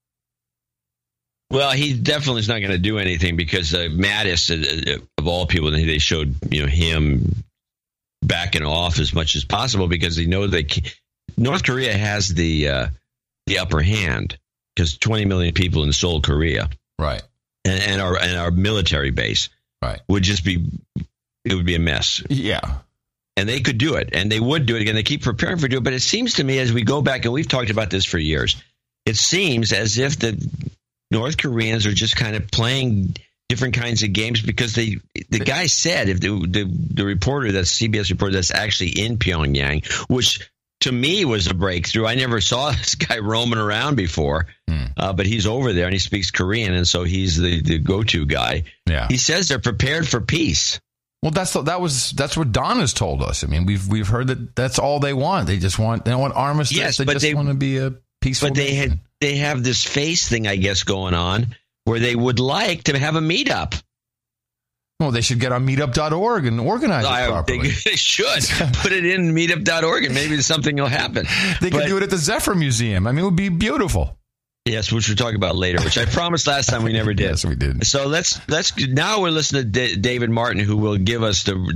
Well, he definitely is not going to do anything because Mattis, of all people, they showed him backing off as much as possible because they know North Korea has the upper hand because 20 million people in Seoul, Korea, right, and our military base, right, would just be. It would be a mess. Yeah. And they could do it. And they would do it again. They keep preparing for it. But it seems to me as we go back, and we've talked about this for years, it seems as if the North Koreans are just kind of playing different kinds of games because the guy said, if the reporter, that's CBS reporter that's actually in Pyongyang, which to me was a breakthrough. I never saw this guy roaming around before, but he's over there and he speaks Korean. And so he's the go-to guy. Yeah. He says they're prepared for peace. Well, that's what Don has told us. I mean, we've heard that that's all they want. They don't want armistice. Yes, they just want to be a peaceful. But they have this face thing, I guess, going on where they would like to have a meetup. Well, they should get on meetup.org and organize it properly. They should put it in meetup.org, and maybe something will happen. They could do it at the Zephyr Museum. I mean, it would be beautiful. Yes, which we'll talk about later, which I promised last time we never did. Yes, we did. So let's now we're listening to David Martin, who will give us the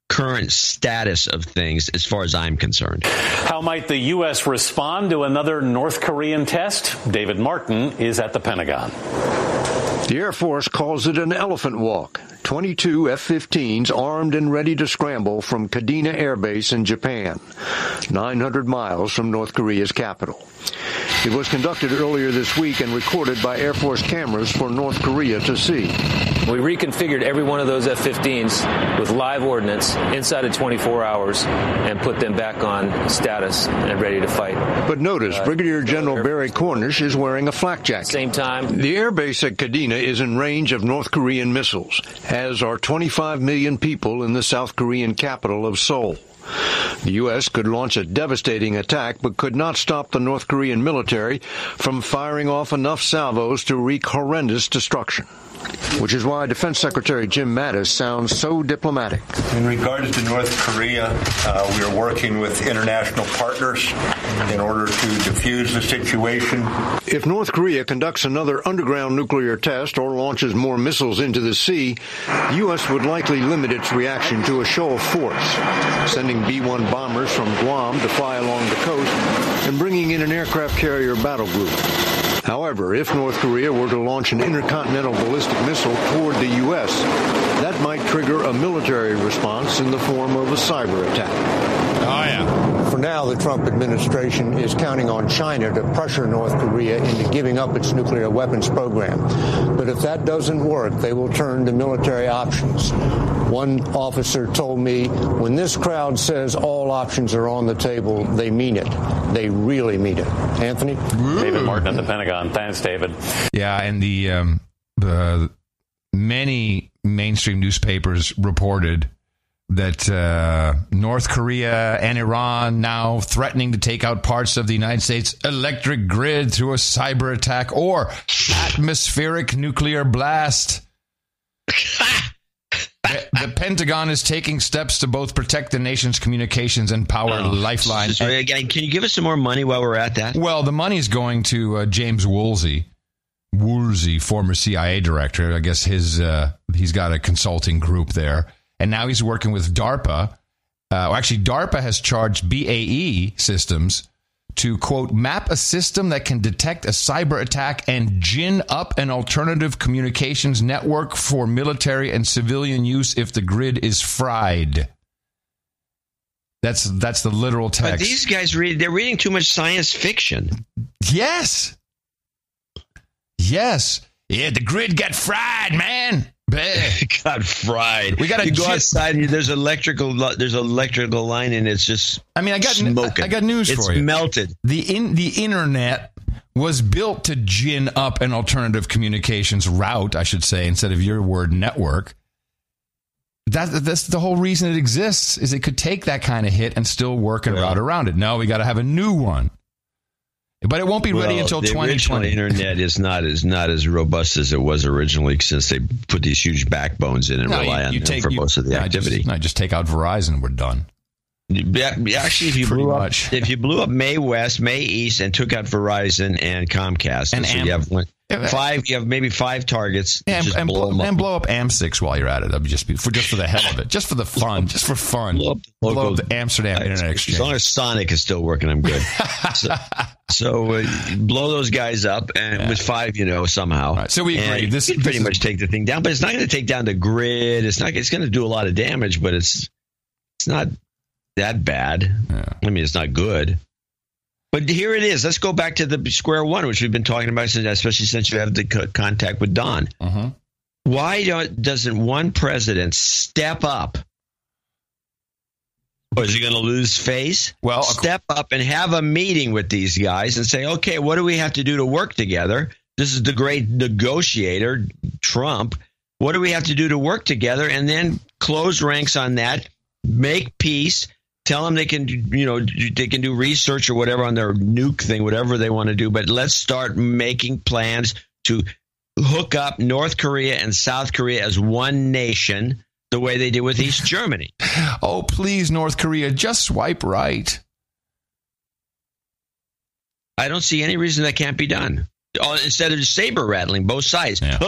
current status of things as far as I'm concerned. How might the U.S. respond to another North Korean test? David Martin is at the Pentagon. The Air Force calls it an elephant walk. 22 F-15s armed and ready to scramble from Kadena Air Base in Japan, 900 miles from North Korea's capital. It was conducted earlier this week and recorded by Air Force cameras for North Korea to see. We reconfigured every one of those F-15s with live ordnance inside of 24 hours and put them back on status and ready to fight. But notice, Brigadier General Barry Cornish is wearing a flak jacket. Same time. The air base at Kadena is in range of North Korean missiles, as are 25 million people in the South Korean capital of Seoul. The U.S. could launch a devastating attack, but could not stop the North Korean military from firing off enough salvos to wreak horrendous destruction. Which is why Defense Secretary Jim Mattis sounds so diplomatic. In regards to North Korea, we are working with international partners in order to defuse the situation. If North Korea conducts another underground nuclear test or launches more missiles into the sea, the U.S. would likely limit its reaction to a show of force, sending B-1 bombers from Guam to fly along the coast and bringing in an aircraft carrier battle group. However, if North Korea were to launch an intercontinental ballistic missile toward the U.S., that might trigger a military response in the form of a cyber attack. Oh, yeah. For now, the Trump administration is counting on China to pressure North Korea into giving up its nuclear weapons program. But if that doesn't work, they will turn to military options. One officer told me, when this crowd says all options are on the table, they mean it. They really mean it. Anthony? David Martin at the Pentagon. Thanks, David. Yeah, and the many mainstream newspapers reported that North Korea and Iran now threatening to take out parts of the United States electric grid through a cyber attack or atmospheric nuclear blast. The Pentagon is taking steps to both protect the nation's communications and power lifeline. Again, can you give us some more money while we're at that? Well, the money's going to James Woolsey, former CIA director. I guess he's got a consulting group there. And now he's working with DARPA. Actually, DARPA has charged BAE Systems to, quote, map a system that can detect a cyber attack and gin up an alternative communications network for military and civilian use if the grid is fried. That's the literal text. But these guys they're reading too much science fiction. Yes. Yeah, the grid got fried, man. Got fried. We got to go outside and there's electrical line and it's just smoking. I got news for you. It's melted. The internet was built to gin up an alternative communications route, I should say, instead of your word network. That's the whole reason it exists, is it could take that kind of hit and still work and route around it. No, we got to have a new one. But it won't be ready until 2020. The internet is not as robust as it was originally, since they put these huge backbones in and rely on them for most of the activity. Just take out Verizon, we're done. Actually, if you blew up May West, May East, and took out Verizon and Comcast, and so you have maybe five targets. Yeah, and blow up AM6 while you're at it. That would just for the hell of it, just for the fun, just for fun. Blow up the Amsterdam Internet Exchange. As long as Sonic is still working, I'm good. So blow those guys up, and with five, somehow. Right, so we agree. This could pretty much take the thing down, but it's not going to take down the grid. It's going to do a lot of damage, but it's not that bad. Yeah. I mean, it's not good. But here it is. Let's go back to the square one, which we've been talking about, especially since you have the contact with Don. Uh-huh. Why doesn't one president step up? Or is he going to lose face? Well, step up and have a meeting with these guys and say, okay, what do we have to do to work together? This is the great negotiator, Trump. What do we have to do to work together? And then close ranks on that, make peace. Tell them they can do research or whatever on their nuke thing, whatever they want to do. But let's start making plans to hook up North Korea and South Korea as one nation, the way they did with East Germany. Oh, please, North Korea, just swipe right. I don't see any reason that can't be done. Instead of saber rattling both sides. Yeah.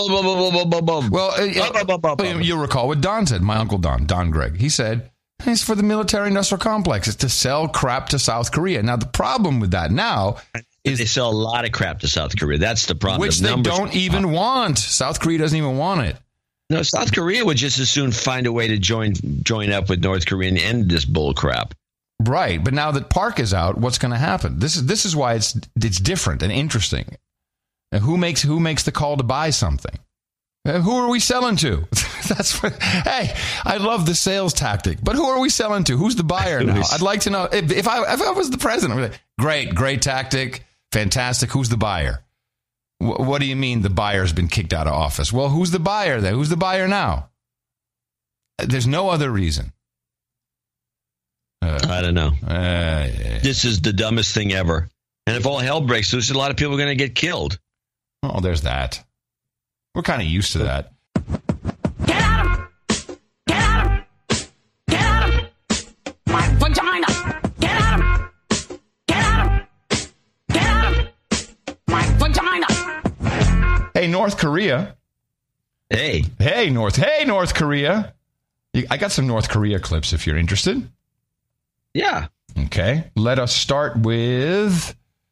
Well, you'll recall what Don said, my Uncle Don Gregg. He said, it's for the military-industrial complex. It's to sell crap to South Korea. Now, the problem with that now is... They sell a lot of crap to South Korea. That's the problem. Which they don't even want. South Korea doesn't even want it. No, South Korea would just as soon find a way to join up with North Korea and end this bull crap. Right, but now that Park is out, what's going to happen? This is why it's different and interesting. And who makes the call to buy something? Who are we selling to? That's what. Hey, I love the sales tactic, but who are we selling to? Who's the buyer now? I'd like to know. If I was the president, I'd be like, great tactic, fantastic. Who's the buyer? What do you mean the buyer's been kicked out of office? Well, who's the buyer then? Who's the buyer now? There's no other reason. I don't know. This is the dumbest thing ever. And if all hell breaks loose, a lot of people are going to get killed. Oh, there's that. We're kind of used to that. Get at him! Get at him! Get at him! My vagina! Get at him! Get at him! Get at him! My vagina! Hey, North Korea. Hey, North Korea. I got some North Korea clips if you're interested. Yeah. Okay. Let us start with...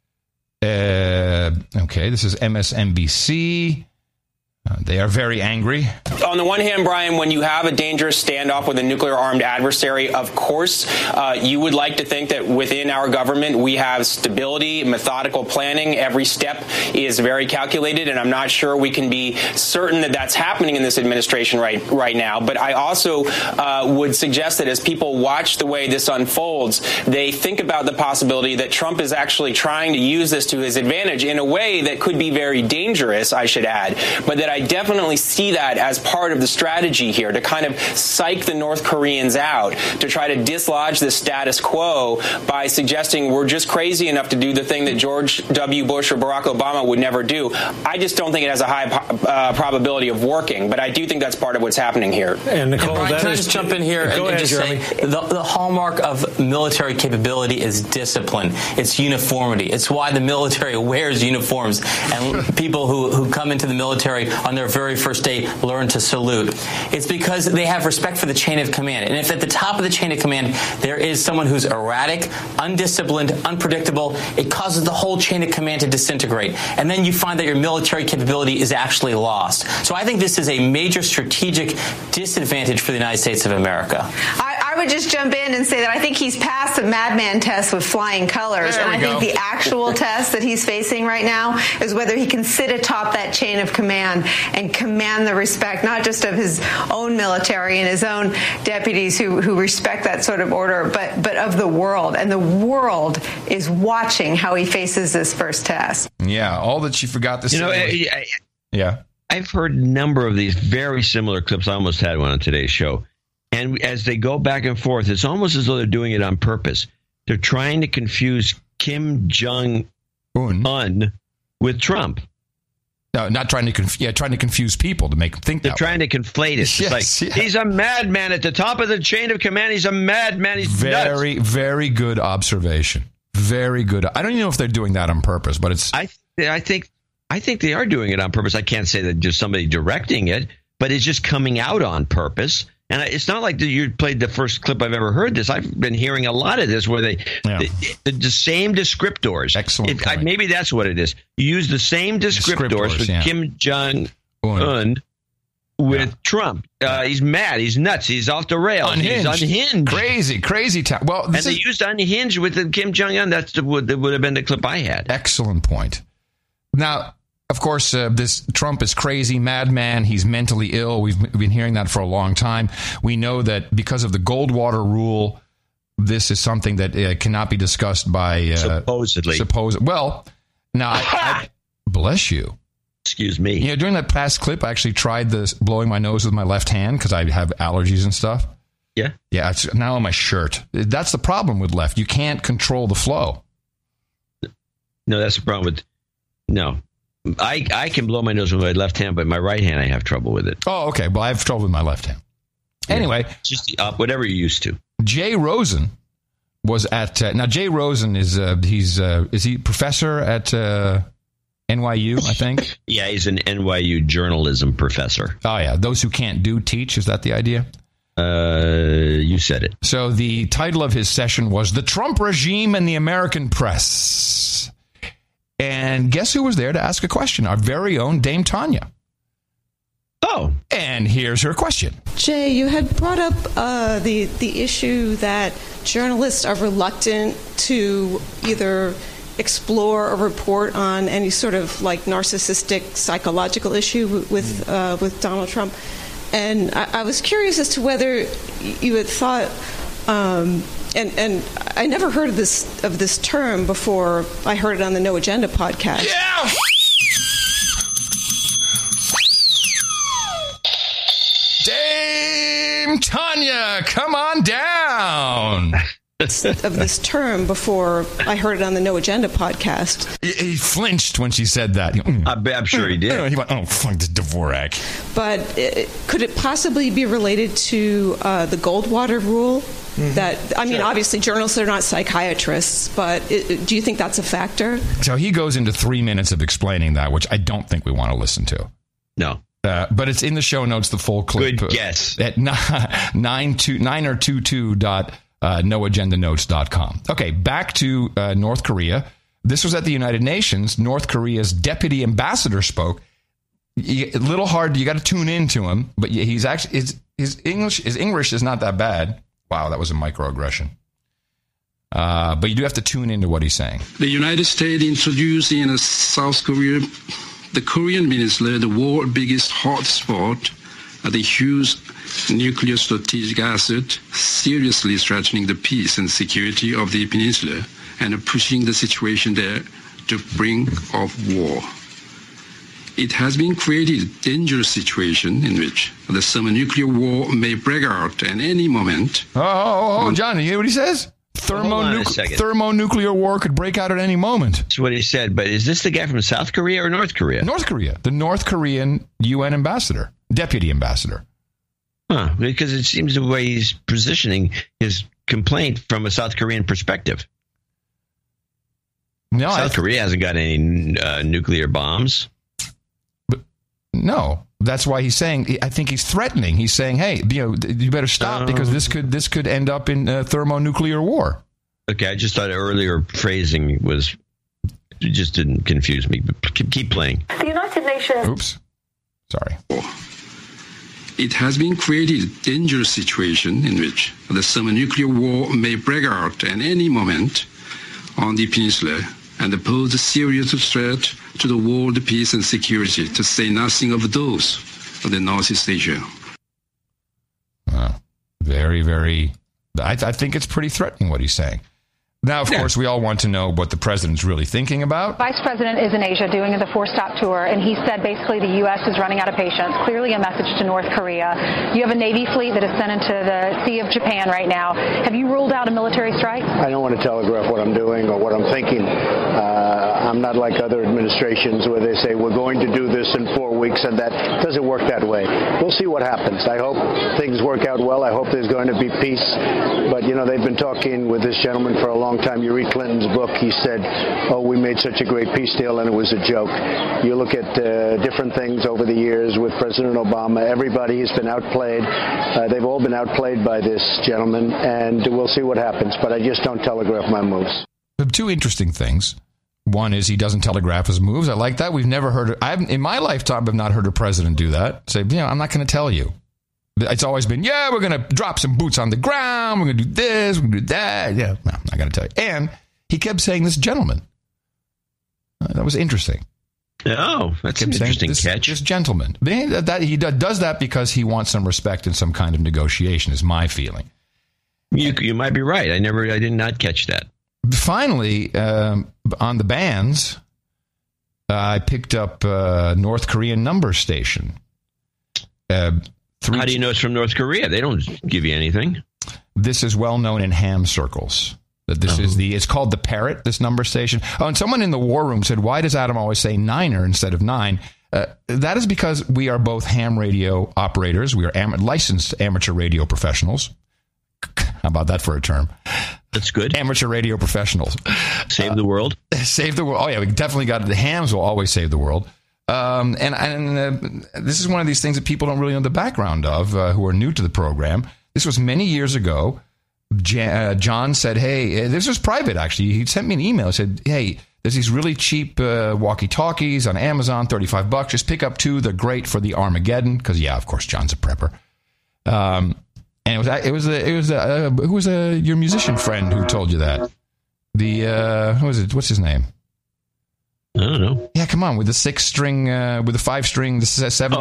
this is MSNBC. They are very angry. On the one hand, Brian, when you have a dangerous standoff with a nuclear-armed adversary, of course, you would like to think that within our government we have stability, methodical planning. Every step is very calculated, and I'm not sure we can be certain that that's happening in this administration right now. But I also would suggest that as people watch the way this unfolds, they think about the possibility that Trump is actually trying to use this to his advantage in a way that could be very dangerous, I should add, but that I definitely see that as part of the strategy here to kind of psych the North Koreans out, to try to dislodge the status quo by suggesting we're just crazy enough to do the thing that George W. Bush or Barack Obama would never do. I just don't think it has a high probability of working, but I do think that's part of what's happening here. And Nicole, Brian, can I just jump in here and just say the hallmark of military capability is discipline. It's uniformity. It's why the military wears uniforms, and people who come into the military on their very first day learn to salute. It's because they have respect for the chain of command. And if at the top of the chain of command there is someone who's erratic, undisciplined, unpredictable, it causes the whole chain of command to disintegrate. And then you find that your military capability is actually lost. So I think this is a major strategic disadvantage for the United States of America. I would just jump in and say that I think he's passed the madman test with flying colors. And I think the actual test that he's facing right now is whether he can sit atop that chain of command and command the respect, not just of his own military and his own deputies who respect that sort of order, but of the world. And the world is watching how he faces this first test. Yeah, all that she forgot to say. Yeah. I've heard a number of these very similar clips. I almost had one on today's show. And as they go back and forth, it's almost as though they're doing it on purpose. They're trying to confuse Kim Jong-un with Trump. No, not trying to trying to confuse people to make them think they're trying to conflate it. It's he's a madman at the top of the chain of command. He's a madman. He's very, nuts. Very good observation. Very good. I don't even know if they're doing that on purpose, but it's. I think they are doing it on purpose. I can't say that just somebody directing it, but it's just coming out on purpose. And it's not like you played the first clip I've ever heard this. I've been hearing a lot of this where the same descriptors. Excellent. Maybe that's what it is. You use the same descriptors with Kim Jong-un with Trump. He's mad. He's nuts. He's off the rails. Unhinged. He's unhinged. Crazy. They used unhinged with Kim Jong-un. That would have been the clip I had. Excellent point. Now, of course, this Trump is crazy, madman. He's mentally ill. We've been hearing that for a long time. We know that because of the Goldwater rule, this is something that cannot be discussed by... supposedly. Well, now, I bless you. Excuse me. During that past clip, I actually tried blowing my nose with my left hand because I have allergies and stuff. Yeah? Yeah, it's now on my shirt. That's the problem with left. You can't control the flow. No, that's the problem with... No. I can blow my nose with my left hand, but my right hand I have trouble with it. Oh, okay. Well, I have trouble with my left hand. Anyway, just whatever you're used to. Jay Rosen was at now. Jay Rosen is he professor at NYU, I think. Yeah, he's an NYU journalism professor. Oh, yeah. Those who can't do teach. Is that the idea? You said it. So the title of his session was The Trump Regime and the American Press. And guess who was there to ask a question? Our very own Dame Tanya. Oh. And here's her question. Jay, you had brought up the issue that journalists are reluctant to either explore or report on any sort of like narcissistic psychological issue with Donald Trump. And I was curious as to whether you had thought, and I never heard of this term before I heard it on the No Agenda podcast. Yeah! Dame Tanya, come on down. Of this term before I heard it on the No Agenda podcast. He flinched when she said that. I'm sure he did. He went, oh, fuck the Dvorak. But could it possibly be related to the Goldwater rule? Mm-hmm. That, I mean, obviously journalists are not psychiatrists, but do you think that's a factor? So he goes into 3 minutes of explaining that, which I don't think we want to listen to. No. But it's in the show notes, the full clip. Good guess. At 9or22.noagendanotes.com. Okay, back to North Korea. This was at the United Nations. North Korea's deputy ambassador spoke. A little hard. You got to tune into him, but he's actually his English is not that bad. Wow, that was a microaggression. But you do have to tune into what he's saying. The United States introduced in South Korea the Korean Peninsula, the world's biggest hotspot, the huge nuclear strategic asset, seriously threatening the peace and security of the peninsula and pushing the situation there to the brink of war. It has been created a dangerous situation in which the thermonuclear war may break out at any moment. Oh, John, you hear what he says? Thermonuclear war could break out at any moment. That's what he said. But is this the guy from South Korea or North Korea? North Korea. The North Korean UN ambassador, deputy ambassador. Huh, because it seems the way he's positioning his complaint from a South Korean perspective. No, South Korea hasn't got any nuclear bombs. No, that's why he's saying. I think he's threatening. He's saying, "Hey, you better stop because this could end up in thermonuclear war." Okay, I just thought earlier phrasing just didn't confuse me. But keep playing. The United Nations. Oops, sorry. It has been created a dangerous situation in which the thermonuclear war may break out at any moment on the peninsula and pose a serious threat to the world peace and security, to say nothing of those of the Northeast Asia. Very, very... I think it's pretty threatening what he's saying. Now, of course, we all want to know what the president's really thinking about. Vice President is in Asia doing the four-stop tour, and he said basically the U.S. is running out of patience. Clearly a message to North Korea. You have a Navy fleet that is sent into the Sea of Japan right now. Have you ruled out a military strike? I don't want to telegraph what I'm doing or what I'm thinking. I'm not like other administrations where they say we're going to do this in 4 weeks, and that doesn't work that way. We'll see what happens. I hope things work out well. I hope there's going to be peace. But, they've been talking with this gentleman for a long time. You read Clinton's book, he said, we made such a great peace deal, and it was a joke. You look at different things over the years with President Obama. Everybody has been outplayed. They've all been outplayed by this gentleman, and we'll see what happens. But I just don't telegraph my moves. Two interesting things. One is he doesn't telegraph his moves. I like that. We've never heard in my lifetime, I've not heard a president do that. Say, I'm not going to tell you. It's always been, we're going to drop some boots on the ground. We're going to do this. We're going to do that. Yeah, no, I'm not going to tell you. And he kept saying this gentleman. That was interesting. Oh, that's an interesting catch. This gentleman. He does that because he wants some respect and some kind of negotiation, is my feeling. You might be right. I did not catch that. Finally, on the bands, I picked up North Korean number station. How do you know it's from North Korea? They don't give you anything. This is well known in ham circles. That this is it's called the Parrot, this number station. Oh, and someone in the war room said, why does Adam always say niner instead of nine? That is because we are both ham radio operators. We are licensed amateur radio professionals. How about that for a term? That's good. Amateur radio professionals. Save the world. Save the world. Oh, yeah, we definitely got it. The hams will always save the world. And this is one of these things that people don't really know the background of who are new to the program. This was many years ago. John said, hey, this was private, actually. He sent me an email. He said, hey, there's these really cheap walkie-talkies on Amazon, $35. Just pick up 2. They're great for the Armageddon. Because, yeah, of course, John's a prepper. And it was who was your musician friend who told you that? Who was it? What's his name? I don't know. Yeah, come on, with the 6-string, with the 5-string, the 7-string.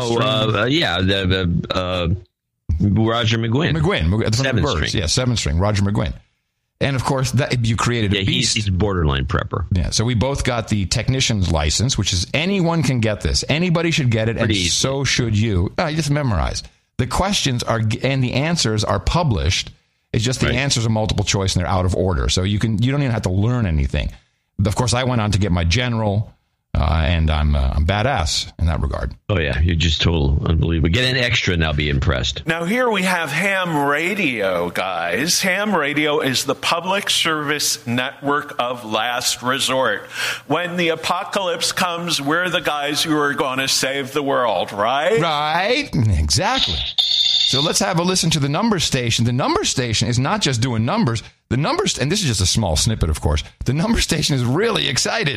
Roger McGuinn. McGuinn, 7-string. Yeah, 7-string, Roger McGuinn. And of course, that you created a beast. He's a borderline prepper. Yeah, so we both got the technician's license, which is anyone can get this. Anybody should get it, and so should you. You just memorize. The questions are and the answers are published. It's just the answers are multiple choice and they're out of order. So you don't even have to learn anything. Of course, I went on to get my general, and I'm badass in that regard. Oh, yeah. You're just total unbelievable. Get an extra and I'll be impressed. Now, here we have ham radio, guys. Ham radio is the public service network of last resort. When the apocalypse comes, we're the guys who are going to save the world, right? Right. Exactly. So let's have a listen to the number station. The number station is not just doing numbers. The numbers, and this is just a small snippet, of course. The number station is really excited.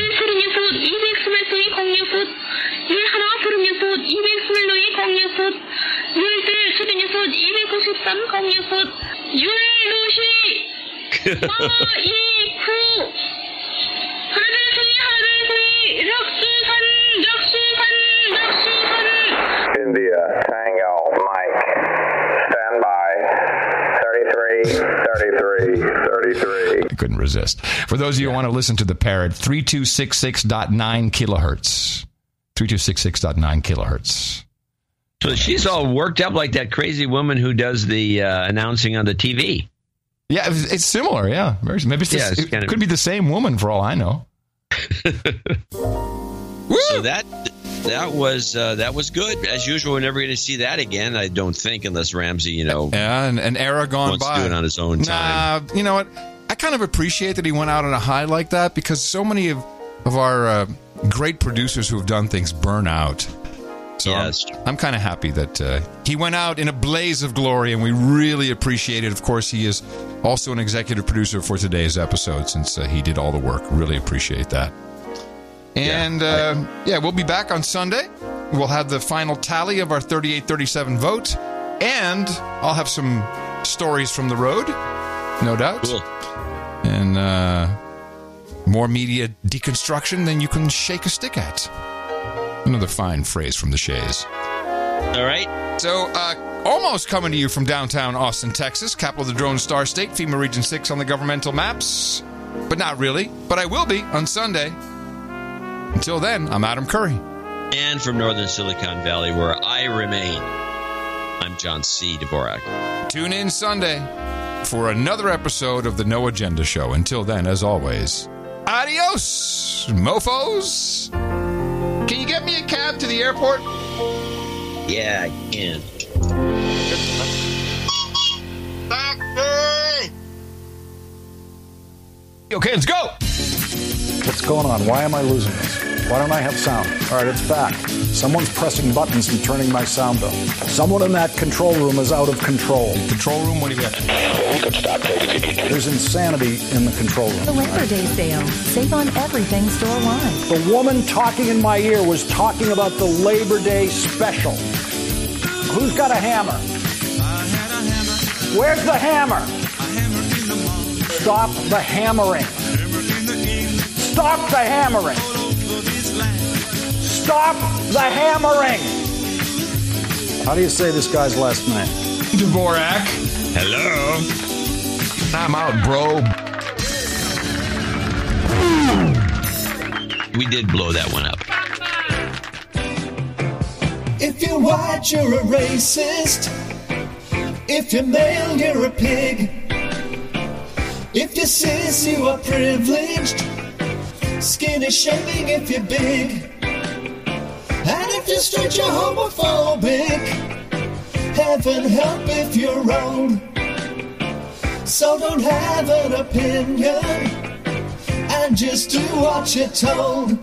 India, Tango, Mike, stand by, 33. I couldn't resist. For those of you who want to listen to the parrot, 3266.9 kilohertz. 3266.9 kilohertz. So she's all worked up like that crazy woman who does the announcing on the TV. Yeah, it's similar, yeah. Maybe it could be the same woman for all I know. So that was good. As usual, we're never going to see that again, I don't think, unless Ramsey, yeah, an era gone wants by. to do it on his own time. You know what? I kind of appreciate that he went out on a high like that, because so many of our great producers who have done things burn out. So yeah, I'm kind of happy that he went out in a blaze of glory, and we really appreciate it. Of course, he is also an executive producer for today's episode, since he did all the work. Really appreciate that. And, we'll be back on Sunday. We'll have the final tally of our 38-37 vote, and I'll have some stories from the road, no doubt. Cool. And more media deconstruction than you can shake a stick at. Another fine phrase from the Shays. All right. So, almost coming to you from downtown Austin, Texas, capital of the Drone Star State, FEMA Region 6 on the governmental maps. But not really. But I will be on Sunday. Until then, I'm Adam Curry. And from northern Silicon Valley, where I remain, I'm John C. Dvorak. Tune in Sunday for another episode of the No Agenda Show. Until then, as always, adios, mofos. Can you get me a cab to the airport? Yeah, I can. Okay, let's go. What's going on? Why am I losing this? Why don't I have sound? All right, it's back. Someone's pressing buttons and turning my sound up. Someone in that control room is out of control. Control room? What do you got? There's insanity in the control room. The Labor Day sale. Save on everything store-wide. The woman talking in my ear was talking about the Labor Day special. Who's got a hammer? Where's the hammer? Stop the hammering. Stop the hammering. Stop the hammering. How do you say this guy's last name? Dvorak. Hello. I'm out, bro. We did blow that one up. If you're white, you're a racist. If you're male, you're a pig. If you're cis, you are privileged. Skinny shaming if you're big. And if you're straight, you're homophobic. Heaven help if you're wrong. So don't have an opinion and just do what you're told.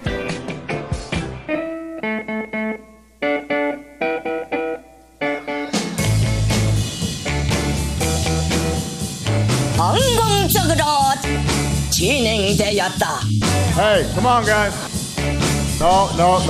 Hey, come on, guys. No.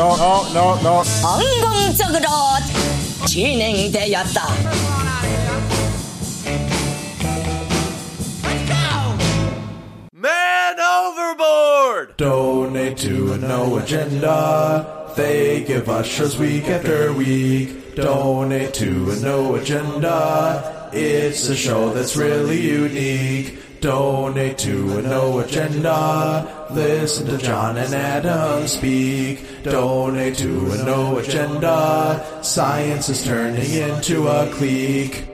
Man overboard! Donate to a No Agenda. They give us shows week after week. Donate to a No Agenda. It's a show that's really unique. Donate to a No Agenda. Listen to John and Adam speak. Donate to a No Agenda. Science is turning into a clique.